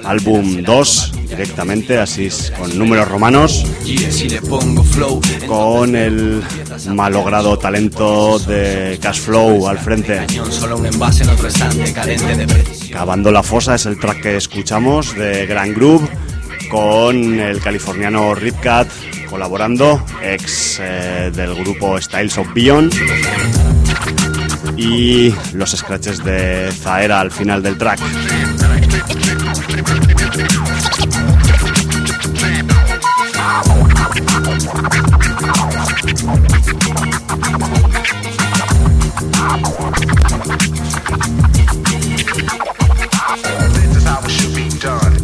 S1: álbum 2 directamente, así con números romanos, con el malogrado talento de Cash Flow al frente. Cavando la fosa es el track que escuchamos de Grand Groove, con el californiano Ripcat colaborando, ex del grupo Styles of Beyond, y los scratches de Zaera al final del track.
S19: This is how it should be done.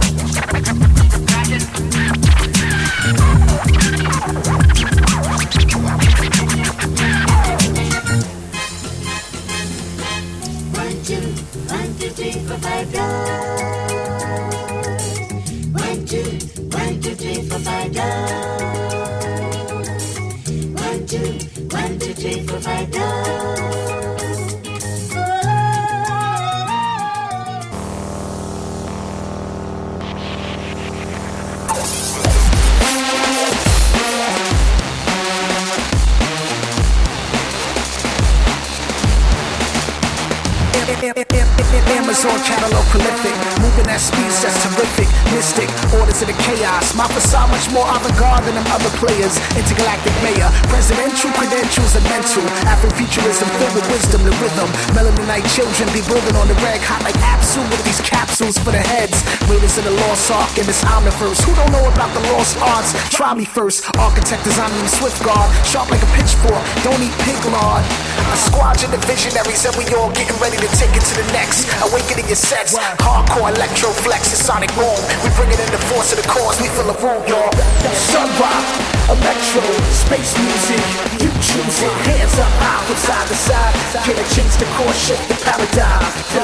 S8: Amazon catalog prolific, moving at speeds that's terrific. Mystic, orders of the chaos. My facade much more avant-garde than them other players. Intergalactic mayor, presidential credentials and mental. Afrofuturism filled with wisdom, the rhythm. Melaninite children be building on the reg, hot like Absu with these capsules for the heads. Raiders of the Lost Ark in this omniverse. Who don't know about the lost arts? Try me first. Architect designing them Swift Guard, sharp like a pitchfork. Don't eat pig lard. A squadron of visionaries and we all getting ready to take it to the next. Awakening your sets, hardcore electro flex, it's sonic boom. We bring it in the force of the cause, we fill the room, y'all. Sun rock, electro, space music, you choose it. Hands up high from side to side. Can I change the course, shift the paradigm?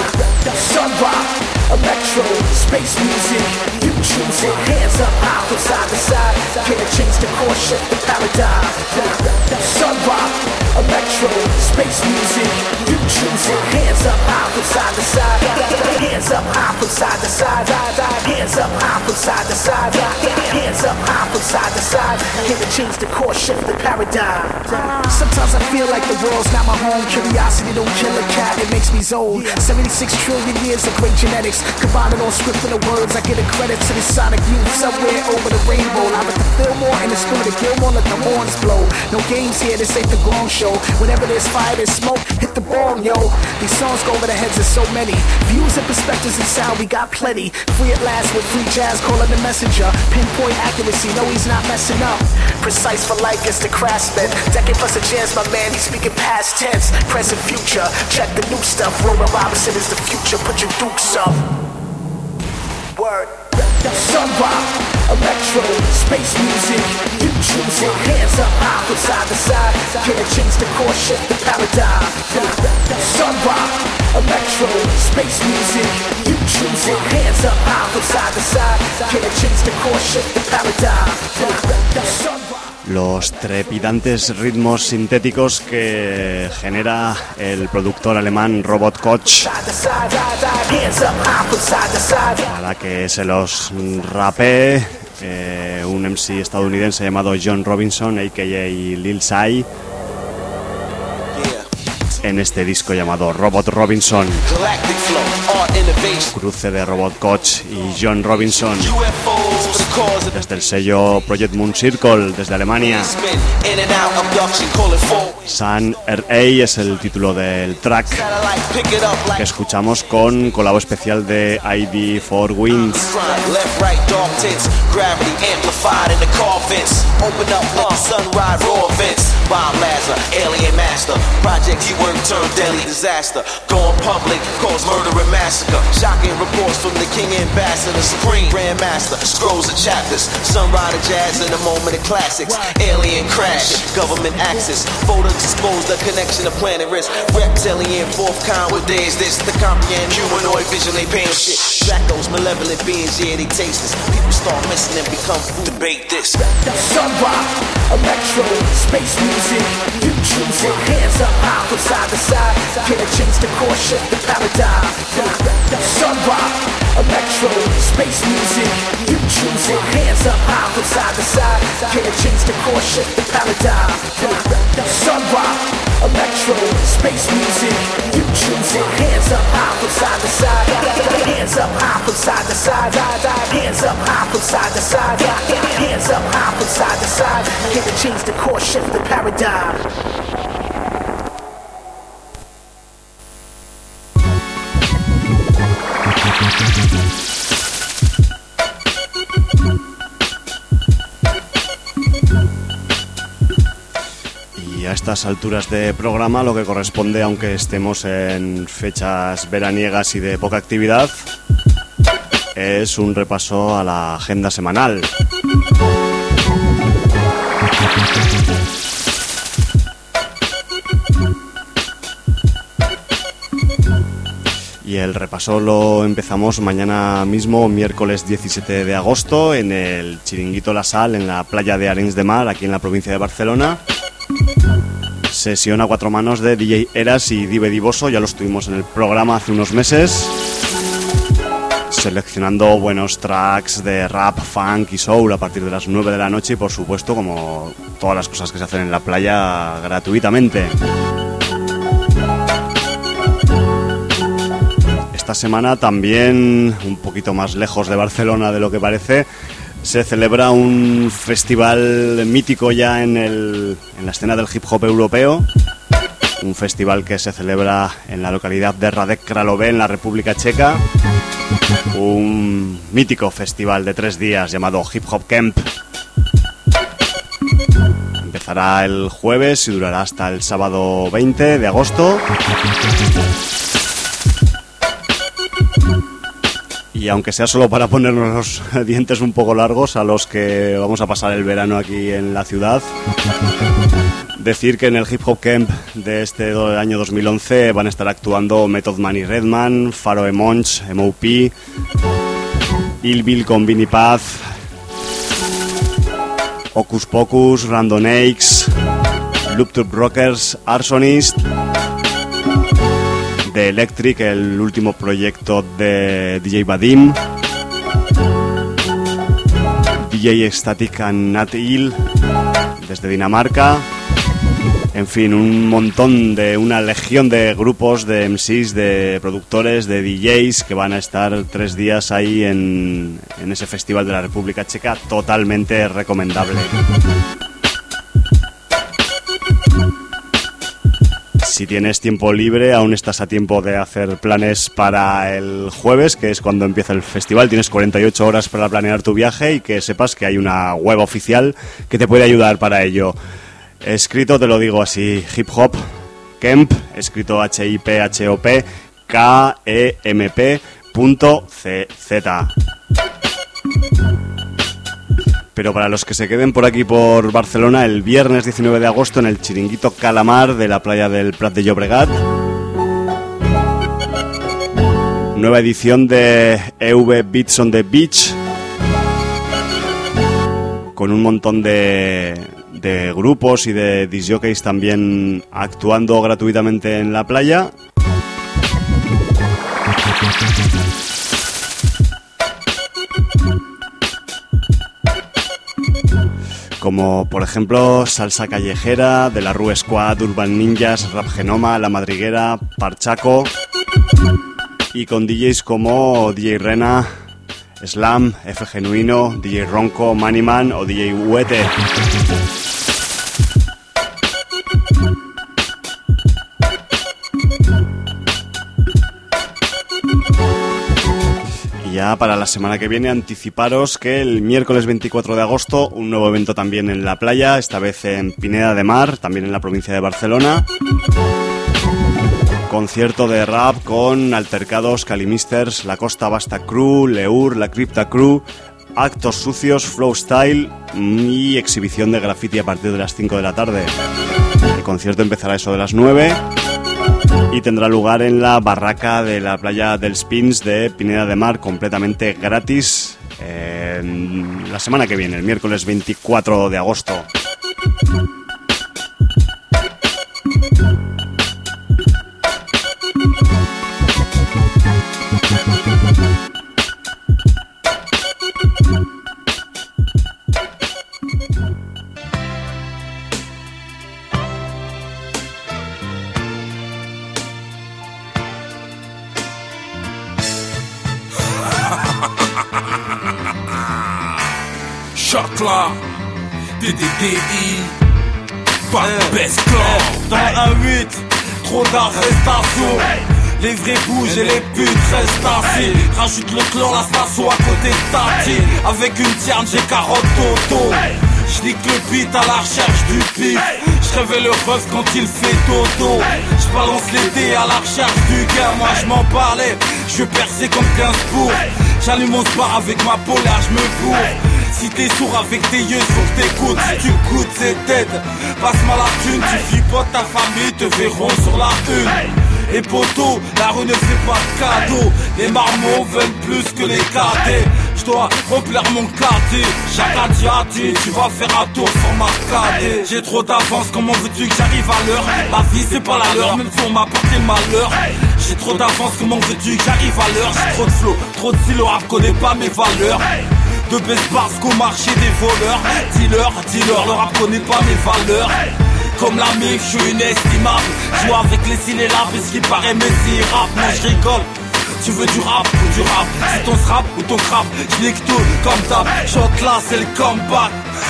S8: Sun rock, electro, space music, you choose it. Hands up high from side to side. Can I change the course, shift the paradigm? Sun rock, electro, space music, you choose it. Hands up high from side to side. Hands up high from side to side. Hands up high from side to side. Hands up high from side to side. Can I change the course, shift the paradigm? Sometimes I feel like the world's not my home. Curiosity don't kill a cat, it makes me zold. 76 trillion years of great genetics, combined on script and the words. I get a credit to the sonic youth somewhere over the rainbow. I'm at the Fillmore and the spirit of Gilmore, let the horns blow. No games here, this ain't the Gong Show. Whenever there's fire, there's smoke, hit the ball, yo. These songs go over the heads of so many. Views and perspectives and sound, we got plenty. Free at last with free jazz, call it the messenger. Pinpoint accuracy, no he's not messing up. Precise for life is the craftsman. Decade plus a chance, my man, he's speaking past tense. Present, future, check the new stuff. Roman Robinson is the future, put your dukes up. Word. Sun rock, electro, space music, you choose it. Hands up high from side to side. Can I change the course, shift the paradigm? Sun rock, electro, space music, you choose it. Hands up high from side to side. Can I change the course, shift the paradigm? Sun rock.
S1: Los trepidantes ritmos sintéticos que genera el productor alemán Robot Koch, para que se los rapee un MC estadounidense llamado John Robinson, a.k.a. Lil Sai, en este disco llamado Robot Robinson, cruce de Robot Koch y John Robinson, desde el sello Project Moon Circle, desde Alemania. Sun R.A. es el título del track que escuchamos, con colabo especial de ID4 Winds.
S20: Shocking reports from the king ambassador, supreme grandmaster. Scrolls of chapters. Sunrider jazz in a moment of classics. Alien crash, government axis. Photo expose the connection of planet risk. Reptilian, fourth kind, what day is this? The comprehend humanoid vision, they paying shit. Dracos, malevolent beings, yeah, they taste this. People start missing and become food. Debate this.
S15: Sun rock, electro, space music. You choose it, hands up high from side to side. Can it change the course, shift the paradigm? Sun rock, electro, space music. You choose it, hands up high from side to side. Can it change the course, shift the paradigm? Sun rock, electro, space music. You choose it, hands up high from side to side. Hands up high from side to side. Hands up high from side to side. Hands up high from side to side. Can it change the course, shift the paradigm?
S1: Y a estas alturas de programa lo que corresponde, aunque estemos en fechas veraniegas y de poca actividad, es un repaso a la agenda semanal. Y el repaso lo empezamos mañana mismo, miércoles 17 de agosto, en el Chiringuito La Sal, en la playa de Arenys de Mar, aquí en la provincia de Barcelona. Sesión a cuatro manos de DJ Eras y Dive Divoso, ya los tuvimos en el programa hace unos meses, seleccionando buenos tracks de rap, funk y soul a partir de las 9 de la noche y, por supuesto, como todas las cosas que se hacen en la playa, gratuitamente. Esta semana también, un poquito más lejos de Barcelona de lo que parece, se celebra un festival mítico ya en la escena del hip hop europeo. Un festival que se celebra en la localidad de Hradec Králové, en la República Checa. Un mítico festival de 3 días llamado Hip Hop Camp. Empezará el jueves y durará hasta el sábado 20 de agosto. Y aunque sea solo para ponernos los dientes un poco largos a los que vamos a pasar el verano aquí en la ciudad, decir que en el Hip Hop Camp de este año 2011 van a estar actuando Method Man y Redman, Pharoahe Monch, M.O.P., Ill Bill con Vinnie Paz, Hocus Pocus, Random Aches, Loop Tube Rockers, Arsonist, The Electric, el último proyecto de DJ Vadim, DJ Ecstatic and Nat Hill desde Dinamarca. En fin, una legión de grupos, de MCs, de productores, de DJs que van a estar 3 días ahí en ese festival de la República Checa, totalmente recomendable. Si tienes tiempo libre, aún estás a tiempo de hacer planes para el jueves, que es cuando empieza el festival. Tienes 48 horas para planear tu viaje y que sepas que hay una web oficial que te puede ayudar para ello. Escrito, te lo digo así, Hip Hop Camp, escrito HIPHOPKEMP.CZ. Pero para los que se queden por aquí por Barcelona, el viernes 19 de agosto en el Chiringuito Calamar de la playa del Prat de Llobregat, nueva edición de EV Beats on the Beach, con un montón de grupos y de discjockeys también actuando gratuitamente en la playa. Como por ejemplo Salsa Callejera, De la Rue Squad, Urban Ninjas, Rap Genoma, La Madriguera, Parchaco, y con DJs como DJ Rena, Slam, F Genuino, DJ Ronco, Maniman o DJ Huete. Ya para la semana que viene anticiparos que el miércoles 24 de agosto un nuevo evento también en la playa, esta vez en Pineda de Mar, también en la provincia de Barcelona. Concierto de rap con Altercados, Calimisters, La Costa Basta Crew, Leur, La Cripta Crew, actos sucios, flow style y exhibición de graffiti a partir de las 5 de la tarde. El concierto empezará a eso de las 9 y tendrá lugar en la barraca de la playa del Spins de Pineda de Mar, completamente gratis, la semana que viene, el miércoles 24 de agosto.
S13: Chakla, DDDI, Best Clan.
S21: Dans un 8, trop d'arrestations. Les vrais bougent et les putes restent assis. Rajoute le clan, la station à côté de Tati. Avec une tierne, j'ai carotte toto. J'nique le beat à la recherche du pif. J'réveille le ref quand il fait dodo. J'balance les dés à la recherche du gain. Moi j'm'en parlais, j'veux percer comme 15 pour. J'allume mon spar avec ma polaire, j'me bourre. Si t'es sourd avec tes yeux, faut que t'écoutes. Si tu goûtes, c'est dead. Passe-moi la thune, tu fipotes, ta famille te verront sur la une. Et poteau, la rue ne fait pas de cadeaux. Les marmots veulent plus que les cadets. J'dois remplir mon quartier. Chacun dit, tu vas faire un tour sur ma cadet. J'ai trop d'avance, comment veux-tu que j'arrive à l'heure? La vie c'est pas la leur, même si on m'a porté le malheur. J'ai trop d'avance, comment veux-tu que j'arrive à l'heure? J'ai trop de flow, trop de silo, rap connaît pas mes valeurs. De baisse parce qu'au marché des voleurs. Dealer, le rap connaît pas mes valeurs. Comme la mif, je suis inestimable. Joue avec les cils et là, parce qu'il paraît mais si rap, moi je rigole. Tu veux du rap ou du rap? C'est ton rap ou ton crap? J'nique tout comme d'hab. Chante là, c'est le comeback.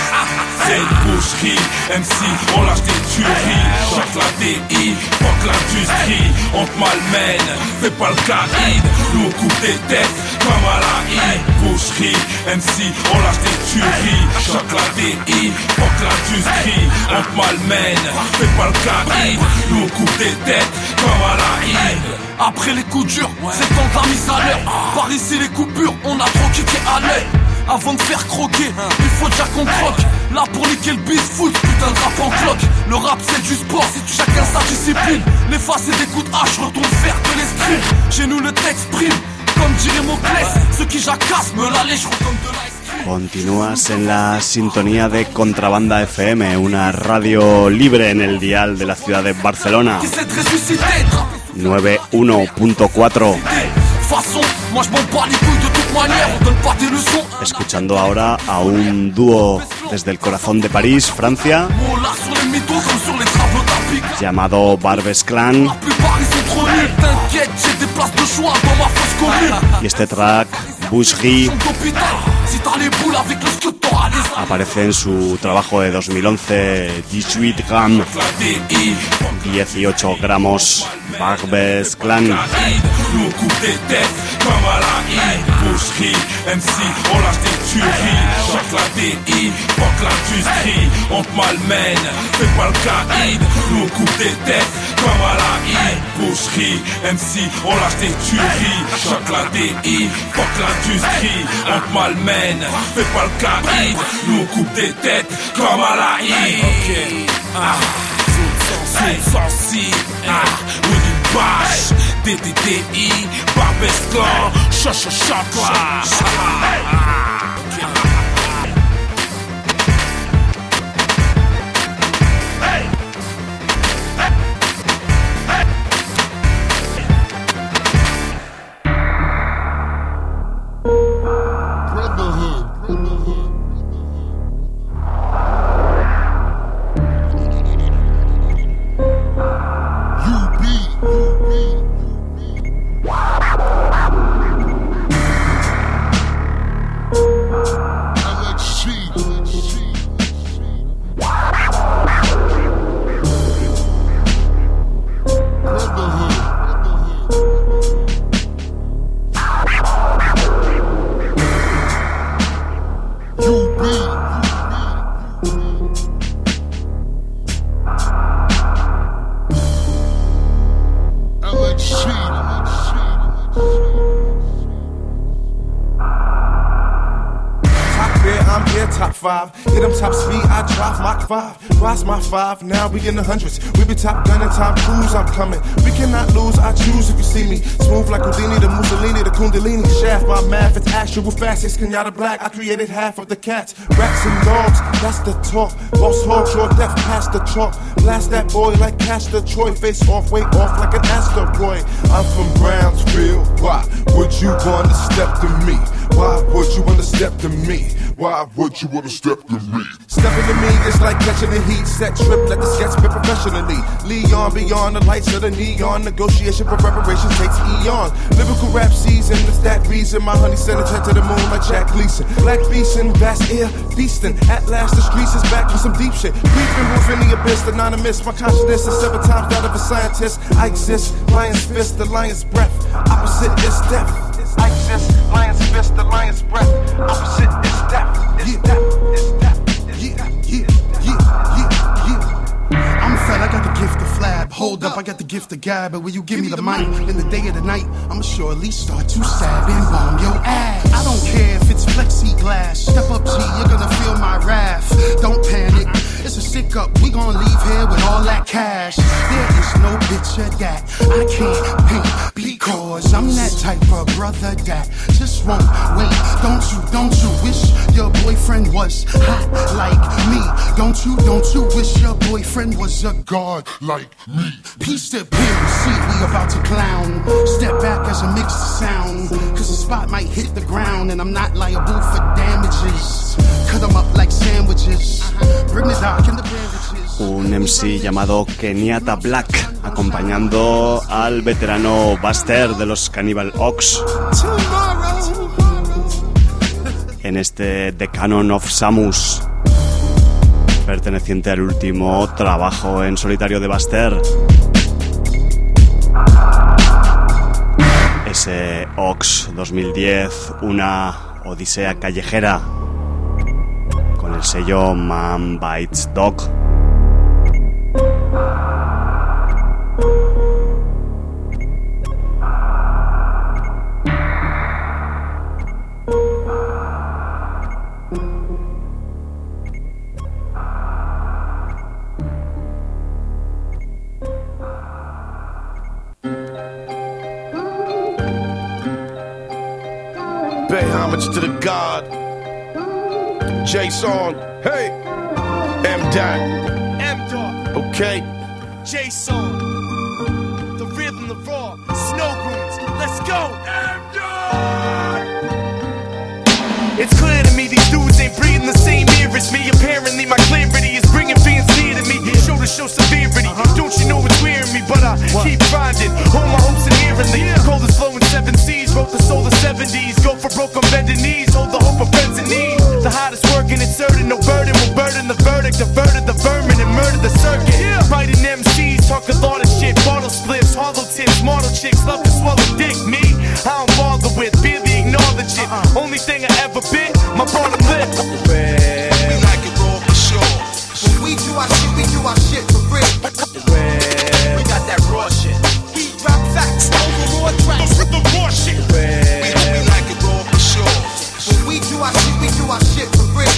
S13: C'est une boucherie, MC, on lâche des tueries. Chaque la DI, fuck l'industrie. On te malmène, fais pas le caïd. Nous on coupe des têtes comme à la I. Boucherie, MC, on lâche des tueries. Chaque la DI, fuck l'industrie. On te malmène, fais pas le caïd. Nous on coupe des têtes comme à la I.
S21: Après les coups durs, c'est le temps de la mise à l'heure. Par ici les coupures, on a trop kické à l'œil. Avant de faire croquer, il faut déjà qu'on croque. Là pour niquer le beat, foot, putain de rap en cloque. Le rap c'est du sport, c'est chacun sa discipline. Les faces et des coups de hache, retourne faire de l'escrime. Chez nous le texte prime, comme dirait Moclès. Ceux qui jacassent me la lècheront comme de l'ice cream.
S1: Continúas en la sintonía de Contrabanda FM, una radio libre en el dial de la ciudad de Barcelona. 91.4. Escuchando ahora a un dúo desde el corazón de París, Francia, llamado Barbes Clan. Y este track, Boucherie, aparece en su trabajo de 2011, 18 grams, 18 gramos, Barbes Clan.
S13: Nous on coupe des têtes comme à la I. Boucherie, MC, on lâche des tueries. Chaque la DI, fuck l'industrie. On te malmène, fais pas le caïd. Nous on coupe des têtes comme à la I. Boucherie, MC, on lâche des tueries. Chaque la DI, fuck l'industrie. On te malmène, fais pas le caïd. Nous on coupe des têtes comme à la I. Ok, sensible, ou d'une bâche. DDDI, Barbes Clan, Chakla.
S4: I'm here, top 5. Hit them top speed, I drive Mach 5. Rise my 5, now we in the hundreds. We be top gunning, Tom Cruise, I'm coming. We cannot lose, I choose if you see me. Smooth like Houdini, the Mussolini, the Kundalini. Shaft my math, it's actual facts. Kenyatta Black, I created half of the cats. Rats and dogs, that's the talk. Boss hog, draw death past the chalk. Blast that boy like Castor Troy. Face off, way off like an asteroid. I'm from Brownsville, why would you wanna step to me? Why would you wanna step to me? Why would you wanna step to me? Stepping to me is like catching the heat. Set trip, let the sketch be professionally. Leon beyond the lights of the neon. Negotiation for reparations takes eons. Lyrical rap season, it's that reason. My honey sent his head to the moon like Jack Gleason. Black beastin', vast air, feasting. At last the streets is back for some deep shit. Creeping within the abyss, anonymous. My consciousness is 7 times that of a scientist. I exist, lion's fist, the lion's breath. Opposite is death. I exist, lion's fist, the lion's breath. Opposite is death. It's death. It's death.
S8: I'm fat, I got the gift of flab. Hold up, I got the gift of gab. But will you give me the mic in the day of the night? I'ma surely start to stab and bomb your ass. I don't care if it's plexiglass. Step up, G, you're gonna feel my wrath. Don't panic, it's a stick up. We gon' leave here with all that cash. There is no picture that I can't paint because I'm that type of brother that just won't wait. Don't you wish your boyfriend was hot like me? Don't you wish your boyfriend was a god like me? Piece to PMC, we about to clown. Step back as a mixed sound, cause the spot might hit the ground and I'm not liable for damages. Cut them up like sandwiches. Bring the doc and the bandages.
S1: Un MC llamado Kenyatta Black, acompañando al veterano Buster de los Cannibal Ox en este The Canon of Samus, perteneciente al último trabajo en solitario de Buster, ese Ox 2010, una odisea callejera con el sello Man Bites Dog.
S4: Pay homage to the god Jason, hey, M-Dot, okay,
S22: Jason, the rhythm, the raw, snow goons, let's go, M-Dot. It's clear to me these dudes ain't breathing the same air as me. Apparently my clarity is bringing fans near to me. Show to show severity, don't you know it's wearing me? But I keep grinding, hold my hopes inherently. Coldest flowing 7 seas, wrote the soul of 70s. Go for broke on bending knees, hold the hope of friends in need. The hottest working, inserting no burden will burden the verdict. Diverted the vermin and murdered the circuit. Writing MCs, talk a lot of shit. Bottle spliffs, hollow tips, model chicks love to swallow dick. Me, I don't bother with, barely acknowledge it. Only thing I ever bit, my bottom lip. We like it raw for sure. When we do our shit, we do our shit for real. We got that raw shit. Heat drop facts, over raw tracks. The raw shit. We like it raw for sure. When we do our shit, we do our shit for real.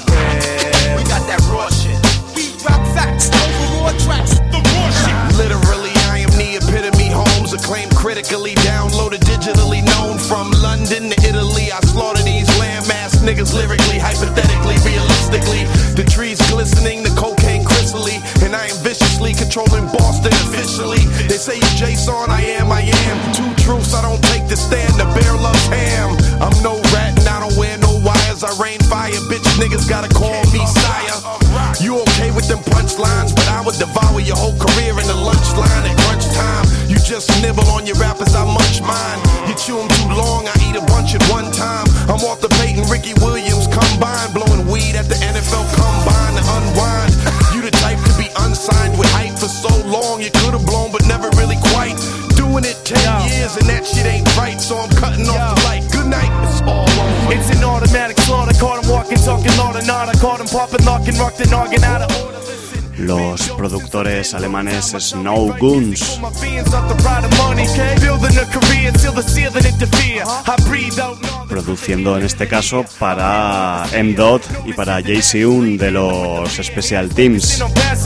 S22: We got that raw shit. Heat drop facts, over raw tracks. The raw shit.
S4: Literally, I am the epitome. Homes acclaimed critically, downloaded digitally, known from London to Italy. I slaughter these landmass niggas lyrically, hypothetically, realistically. The trees glistening, the cocaine crystally, and I am viciously controlling Boston officially. They say you Jason, I am. Two truths, I don't take the stand. The bear loves ham. I'm no rat and I don't wear no wires. I rain fire, bitch niggas gotta call me sire. You okay with them punchlines, but I would devour your whole career in the lunch line at crunch time. You just nibble on your rappers, I munch mine. You chew them too long, I eat a bunch at one time. I'm Walter Payton, Ricky Williams combined, blowing weed at the NFL Combine to unwind. You the type to be unsigned with hype for so long. You could've blown, but never really quite. Doing it 10 years and that shit ain't right, so I'm cutting off the light. Good night, it's all over.
S22: It's an automatic slaughter. Caught him walking, talking, lot of nada. Caught him popping, locking, rocked the noggin out of order.
S1: Los productores alemanes Snow Goons.
S22: Building a career till the ceiling interfere. I breathe out.
S1: produciendo en este caso para M.Dot y para Jay-Seun de los Special Teams.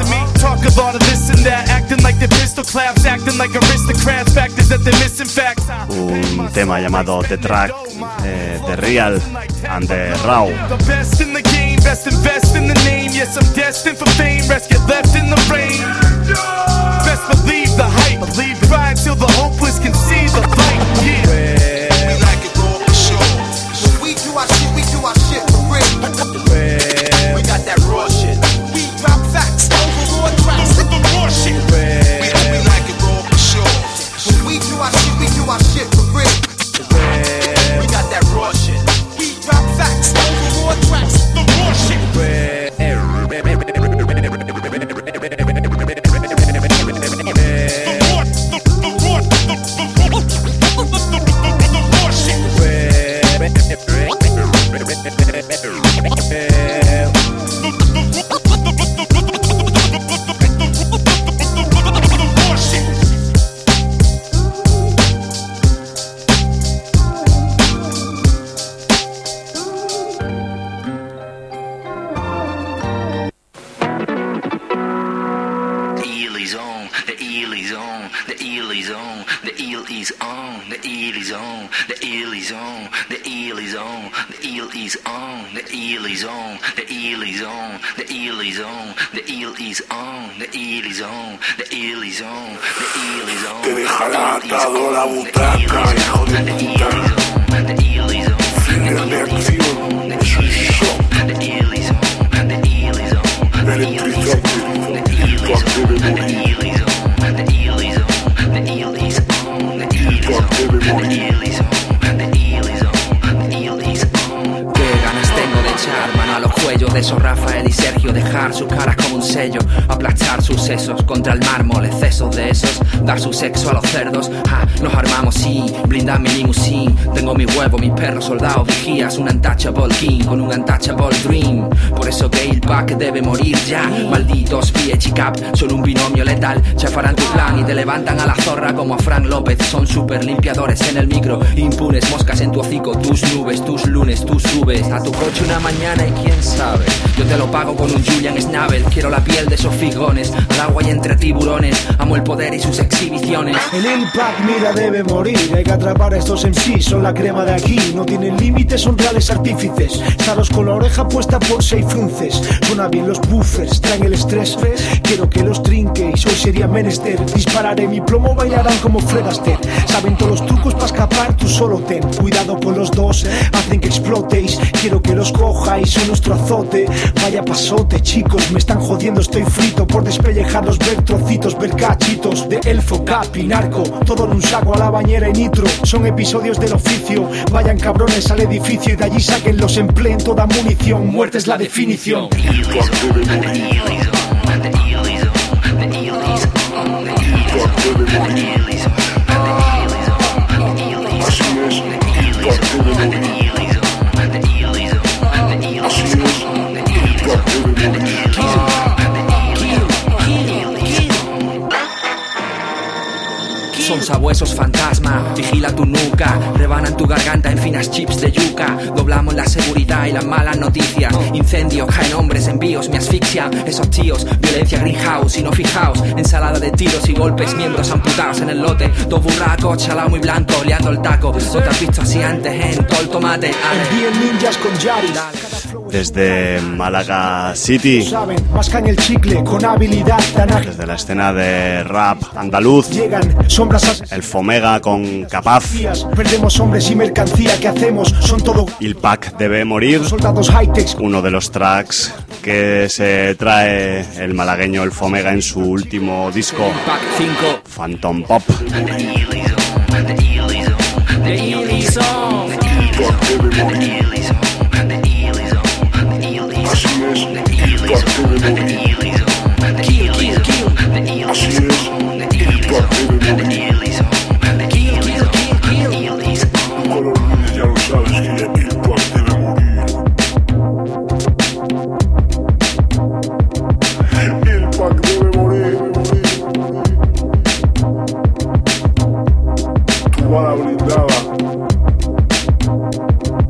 S1: Un tema llamado The Track, The Real and The Raw.
S22: Best invest in the name, yes I'm destined for fame. Rest get left in the rain. Best believe the hype, believe it. Ride till the hopeless can see the light. Yeah.
S2: We like it raw for sure. When we do our shit for real. We got that raw shit. We drop facts over raw tracks. The raw shit. We like it raw for sure. When we do our shit for real. We got that raw shit. We drop facts over raw tracks.
S13: Te dejará atado a la butaca, hijo de puta. Fin de acción, shock. Electrizante, Tupac debe morir. Tupac debe morir.
S6: Qué ganas tengo de echar mano a los cuellos de esos Rafael y Sergio, dejar sus caras como un sello, aplastar sus sesos contra el mármol, excesos de esos, dar su sexo a los cerdos. Nos armamos, sí, blinda mi limusine. Tengo mi huevo, mis perros, soldados, vigías, un untouchable king con un untouchable dream. Por eso que el pack debe morir ya. Malditos PH Cap, son un binomio letal. Chafarán tu plan y te levantan a la zorra como a Frank López. Son super limpiadores en el micro, impunes, moscas en tu hocico. Tus nubes, tus lunes, tus subes a tu coche una mañana y quién sabe. Yo te lo pago con un Julian Schnabel. Quiero la piel de esos figones, al agua y entre tiburones. Amo el poder y sus exhibiciones.
S23: El impact, mira, debe morir. Hay que atrapar a estos MCs, son la crema de aquí. No tienen límites, son reales artífices. Staros con la oreja puesta por 6 frunces. Suena bien los buffers, traen el estrés. Quiero que los trinquéis, hoy sería menester. Dispararé mi plomo, bailarán como Fred Astaire. Saben todos los trucos para escapar, tú solo ten cuidado con los dos, hacen que explotéis. Quiero que los cojáis, son nuestro azote. Vaya pasote, chicos, me están jodiendo, estoy frito por despellejarlos, ver trocitos, ver cachitos de elfo, capi, narco, todo en un saco a la bañera y nitro. Son episodios del oficio, vayan cabrones al edificio y de allí sáquenlos, empleen toda munición, muerte es la definición.
S6: Son sabuesos fantasma, vigila tu nuca. Rebanan tu garganta en finas chips de yuca. Doblamos la seguridad y las malas noticias. Incendios, caen hombres, envíos, me asfixian esos tíos, violencia greenhouse. Y no fijaos, ensalada de tiros y golpes, miembros amputados en el lote. Dos burracos, chalao muy blanco, liando el taco. No te has visto así antes, en todo el tomate.
S23: Envíen ninjas con Yari.
S1: Desde Málaga City,
S23: Saben, mascan el chicle con habilidad tan ágil.
S1: desde la escena de rap andaluz,
S23: Llegan sombras
S1: el Fomega con Capaz.
S23: Perdemos hombres y mercancía, ¿qué hacemos? Son todo
S1: Il Pack debe morir,
S23: soldados high-tech.
S1: uno de los tracks que se trae el malagueño el Fomega en su último disco, Phantom Pop.
S13: Tu bala blindada.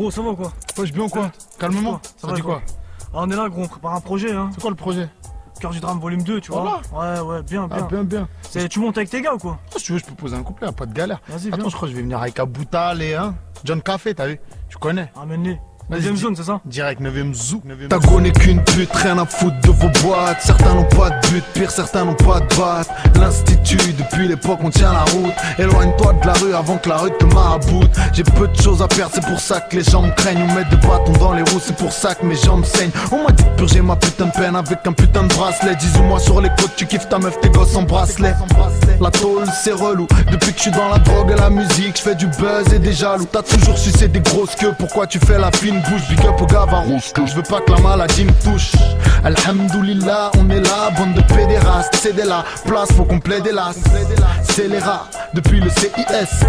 S7: gros, ça va quoi?
S9: Wesh, bien ou quoi? Calmement.
S7: Ça dit quoi? Ah, on est là gros, on prépare un projet hein.
S9: C'est quoi le projet?
S7: Cœur du drame volume 2, tu vois. Ouais, bien.
S9: Ah, bien.
S7: Tu montes avec tes gars ou quoi?
S9: Si tu veux, je peux poser un couplet, pas de galère.
S7: Vas-y,
S9: attends,
S7: viens.
S9: je crois que je vais venir avec Aboutal et John Café, t'as vu? Tu connais?
S7: Amène-les. 9ème zone, c'est ça?
S9: Direct 9ème zoo.
S10: Ta go n'est qu'une pute, rien à foutre de vos boîtes. Certains n'ont pas de but, pire certains n'ont pas de batte. L'institut, depuis l'époque on tient la route. Éloigne-toi de la rue avant que la rue te maraboute. J'ai peu de choses à perdre, c'est pour ça que les gens me craignent. On met des bâtons dans les roues, c'est pour ça que mes jambes saignent. On m'a dit de purger ma putain de peine avec un putain de bracelet. 18 mois sur les côtes, tu kiffes ta meuf, tes gosses en bracelet. La tôle c'est relou, depuis que je suis dans la drogue et la musique, je fais du buzz et des jaloux. T'as toujours sucé des grosses queues, pourquoi tu fais la fine bouche? Big up au Gavarouche, je veux pas que la maladie me touche. Alhamdoulilah, on est là, bande de pédérastes. C'est de la place, faut qu'on plaide hélas. C'est les rats, depuis le CIS,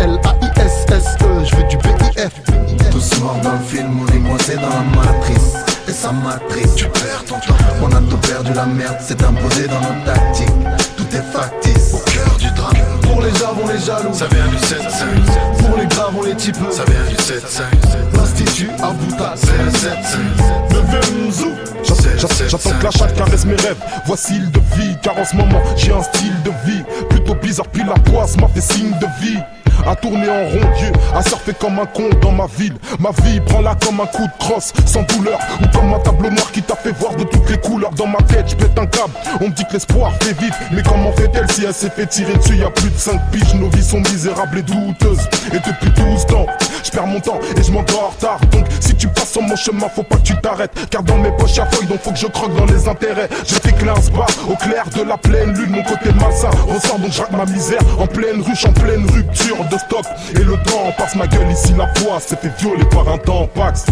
S10: LAISSE, je veux du BIF. Tous morts dans le film, on est coincé dans la matrice. Et sa matrice, tu perds ton temps. On a tout perdu, la merde s'est imposée dans nos tactiques. Tout est factice, au cœur du drame. Pour les javons, les jaloux, ça vient du 7-5. Pour les graves, on les type, ça vient du 7-5. L'Institut Aboutal, c'est le 7-5.
S4: Neuvième zoo. J'attends que la chatte caresse mes rêves. Voici le de vie, car en ce moment j'ai un style de vie plutôt bizarre, puis la poisse m'a fait signe de vie. À tourner en rond, à surfer comme un con dans ma ville. Ma vie, prends-la comme un coup de crosse, sans douleur. Ou comme un tableau noir qui t'a fait voir de toutes les couleurs. Dans ma tête, je pète un câble, on me dit que l'espoir fait vite. Mais comment fait-elle si elle s'est fait tirer dessus il y a plus de 5 piges? Nos vies sont misérables et douteuses. Et depuis 12 ans, je perds mon temps et je m'endors en retard. Donc si tu passes sur mon chemin, faut pas que tu t'arrêtes. Car dans mes poches y'a feuille, donc faut que je croque dans les intérêts. Je fais 15 bas au clair de la pleine lune. Mon côté malsain ressort, donc je rate ma misère. En pleine ruche, en pleine rupture de stock. Et le temps passe ma gueule ici, la foi s'est fait violer par un temps Pax.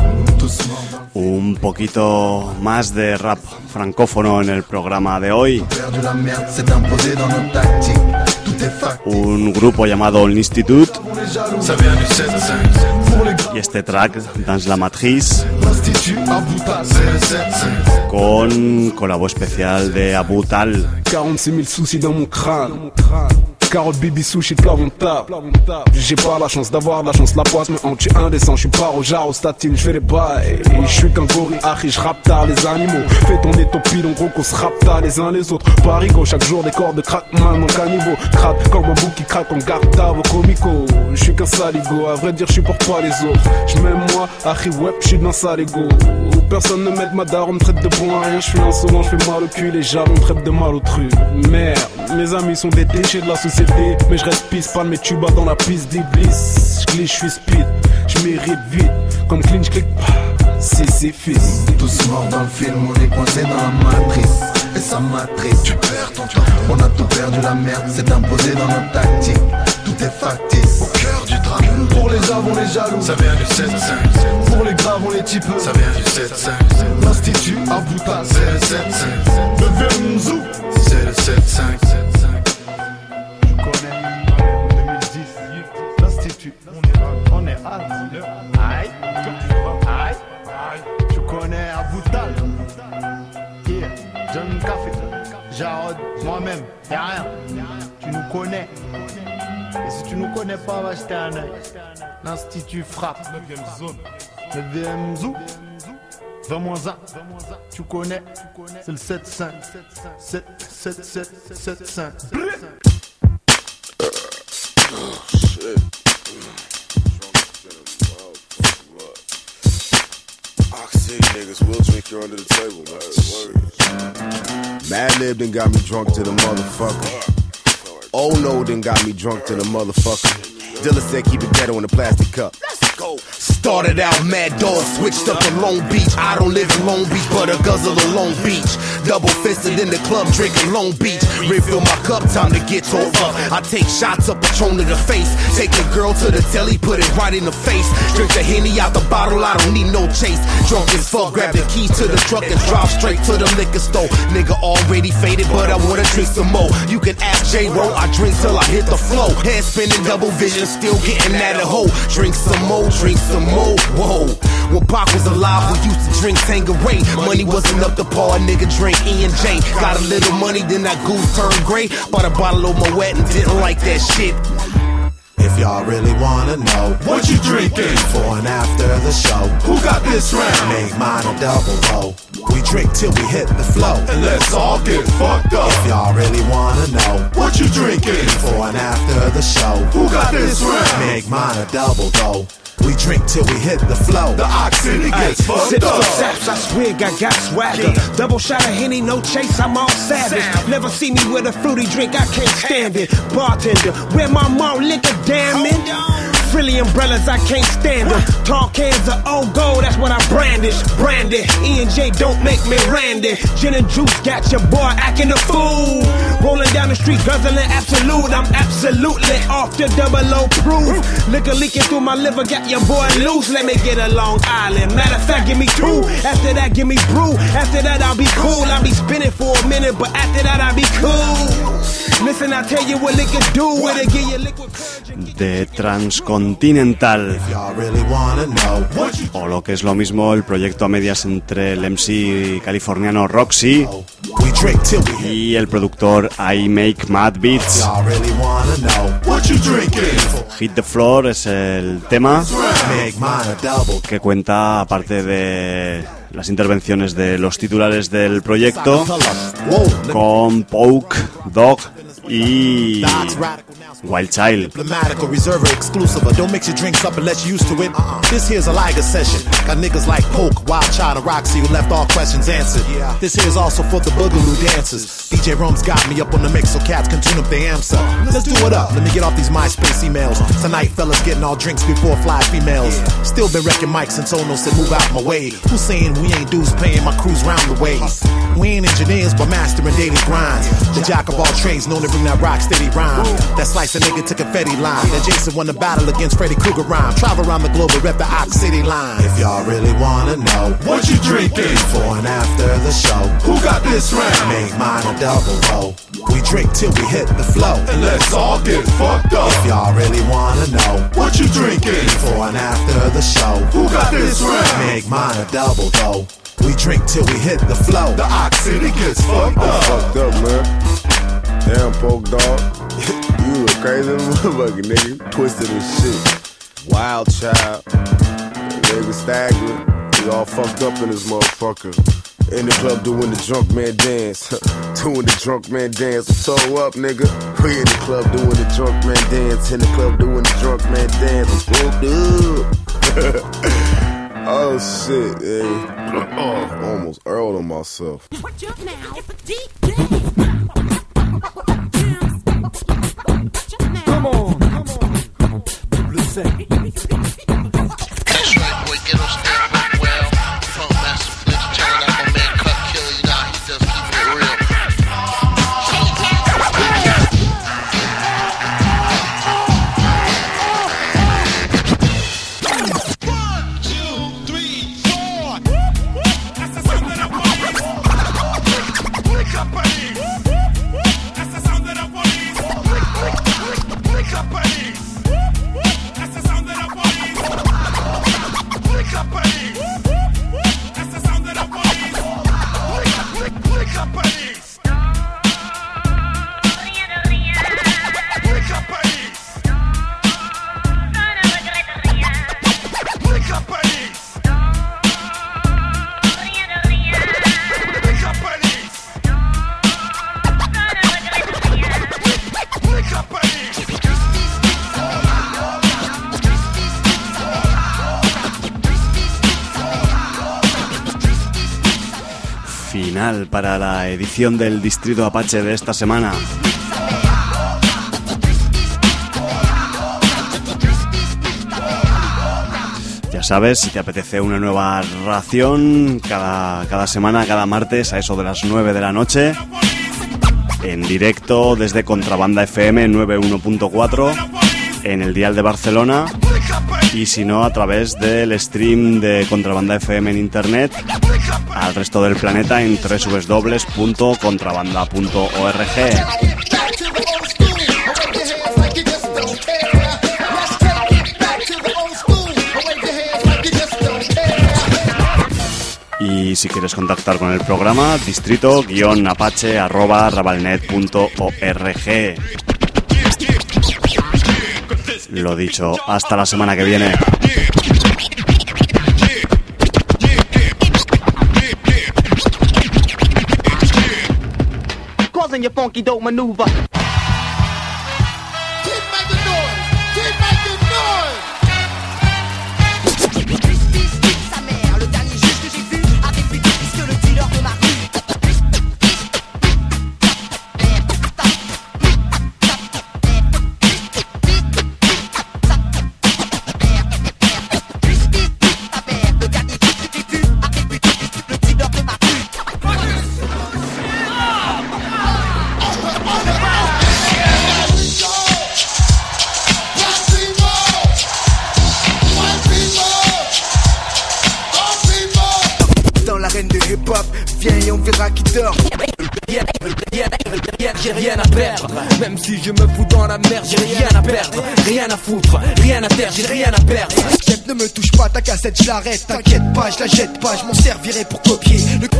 S1: Un poquito más de rap francófono en el programa de hoy. Un grupo llamado El Institut y este track, Dans la Matrice, con colabo especial de Aboutal.
S24: 46 000 soucis dans mon crâne. Carotte, bibi, sushi, plat, mon table. J'ai pas la chance d'avoir de la chance, la poisse me hante, j'suis indécent, j'suis pas au jarre, au statine, j'fais des bails. J'suis qu'un gorille, achi, j'rappe tard les animaux. Fais tourner ton pilon, gros qu'on se rappe tard les uns les autres. Parigo, chaque jour des corps de crackman, mon caniveau. Craque comme un bouc qui craque en garde vos comico. J'suis qu'un saligo, à vrai dire, j'supporte pas les autres. J'm'aime moi, achi, web, j'suis dans saligo. Personne ne m'aide, ma daronne me traite de bon à rien. J'suis insolent, j'fais mal au cul, les gens me traitent de mal au truc. Merde, mes amis sont des déchets de la société. Mais je reste pisse, pas de mes tubas dans la piste d'Iblis. J'glisse, j'suis speed, j'mérite vite. Comme clean, j'clique pas, c'est fils.
S10: Tous morts dans le film, on est coincé dans la matrice. Et sa matrice, tu perds ton temps. On a tout perdu, la merde s'est imposée dans nos tactiques. Tout est factice, au cœur du drame. Pour les javons, les jaloux, ça vient du 7-5. Pour les graves, on les type, ça vient du 7-5. L'Institut Aboutal, c'est le 7-5. Neuvième zoo, c'est le 7-5.
S24: On est à aïe, aïe, tu connais Aboutal, yeah, John Café, Jarod, moi-même, y'a rien, tu nous connais. Et si tu nous connais pas, va jeter un œil. L'Institut frappe, 9ème zone, 9ème zoo, 20-1, tu connais, c'est le 7-5, 7-7-7-7-5.
S25: Oxy niggas will drink you under the table, man. Madlib done got me drunk to the motherfucker. Oh no, done got me drunk to the motherfucker. Dilla said keep it ghetto in a plastic cup.
S5: Started out mad dog, switched up to Long Beach. I don't live in Long Beach, but a guzzle of Long Beach. Double fisted in the club, drinking Long Beach. Refill my cup, time to get tore up. I take shots of Patron to the face. Take the girl to the telly, put it right in the face. Drink the Henny out the bottle, I don't need no chase. Drunk as fuck, grab the keys to the truck and drive straight to the liquor store. Nigga already faded, but I wanna drink some more. You can ask J-Ro, I drink till I hit the flow. Head spinning, double vision, still getting at a hoe. Drink some more, drink some more. Whoa, when Pac was alive, we used to drink Tanqueray. Money wasn't up to par, a nigga drink E&J. Got a little money, then that goose turned gray. Bought a bottle of Moet and didn't like that shit.
S10: If y'all really wanna know
S5: what you drinking,
S10: before and after
S11: the show. Who got this round? Make mine a double O. We drink till we hit the flow, and let's all get fucked up. If y'all really wanna know what you drinking before and after the show, who got this round? Make mine a double O. We drink till we hit the flow. The oxygen gets fucked up.
S3: Saps, I swig, I got swagger. Double shot of Henny, no chase, I'm all savage. Never see me with a fruity drink, I can't stand it. Bartender, where my malt liquor, damn it. Frilly umbrellas, I can't stand them. Tall cans of old gold, that's what I brandish. Branded, E&J don't make me randy. Gin and juice got your boy acting a fool. Rolling down the street, guzzling absolute. I'm absolutely off the double O proof. Liquor leaking through my liver, got your boy loose. Let me get a Long Island. Matter of fact, give me 2. After that, give me brew. After that, I'll be cool. I'll be spinning for a minute, but after that, I'll be cool. Listen, I'll tell you what liquor do. It'll give you liquid
S1: de Transcontinental, o lo que es lo mismo, el proyecto a medias entre el MC californiano Roxy y el productor I Make Mad Beats. Hit the Floor es el tema que cuenta, aparte de las intervenciones de los titulares del proyecto, con Poke, Dog y Wild Child.
S11: Diplomatic or reserve exclusive. Don't mix your drinks up unless you're used to it. This here's a Liger session. Got niggas like Poke, Wild Child, and Roxy who left all questions answered. This here's also for the boogaloo dancers. DJ Rum's got me up on the mix so cats can tune up their amps up. Let's do it up. Let me get off these MySpace emails. Tonight fellas getting all drinks before fly females. Still been wrecking mics since Ono said move out my way. Who's saying we ain't dudes paying my crews round the way? We ain't engineers but mastering daily grinds. The jack of all trades known to bring that rock steady rhyme. That slice a nigga to confetti line. Then Jason won the battle against Freddy Krueger rhyme. Travel around the globe and rep the Ox City line. If y'all really wanna know what you drinking before and after the show, who got this round? Make mine a double O. We drink till we hit the flow, and let's all get fucked up. If y'all really wanna know what you drinking before and after the show, who got this round? Make mine a double O. We drink till we hit the flow. The Ox City gets fucked up.
S25: I'm fucked up, man. Damn, Poke Dog. You a crazy motherfucker, nigga. Twisted as shit. Wild Child. Nigga staggering. We all fucked up in this motherfucker. In the club doing the drunk man dance. Doing the drunk man dance. So up, nigga. We in the club doing the drunk man dance. In the club doing the drunk man dance. I'm spooked up. Oh shit, hey. Almost earled on myself.
S3: Come on, come on. Blue Saint.
S12: That's right, boy, get on stand real well. Funk Master Flips, checking out my man Cut Killer, you know how he does keep it real.
S1: Final para la edición del Distrito Apache de esta semana. Ya sabes, si te apetece una nueva ración cada semana, cada martes a eso de las 9 de la noche, en directo desde Contrabanda FM 91.4 en el dial de Barcelona, y si no a través del stream de Contrabanda FM en internet al resto del planeta en www.contrabanda.org. Y si quieres contactar con el programa, distrito-apache@rabalnet.org. Lo dicho, hasta la semana que viene.
S14: in your funky dope maneuver.
S2: Keep making noise. Keep making noise.
S16: Sa mère, le dernier juge que j'ai vu avait plus de fils que le dealer de ma rue.
S3: Viens et on verra qui dort. J'ai rien à perdre. Même si je me fous dans la merde, j'ai rien à perdre. Rien à foutre, rien à terre, j'ai rien à perdre.
S23: Chef, ne me touche pas, ta cassette, je l'arrête. T'inquiète pas, je la jette pas, je m'en servirai pour copier. Le...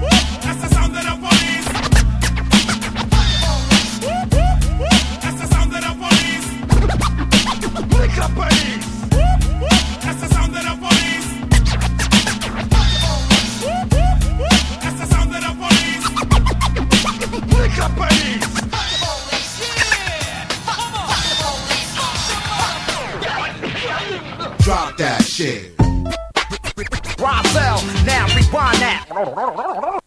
S2: Drop that shit.
S16: Roselle, now rewind that.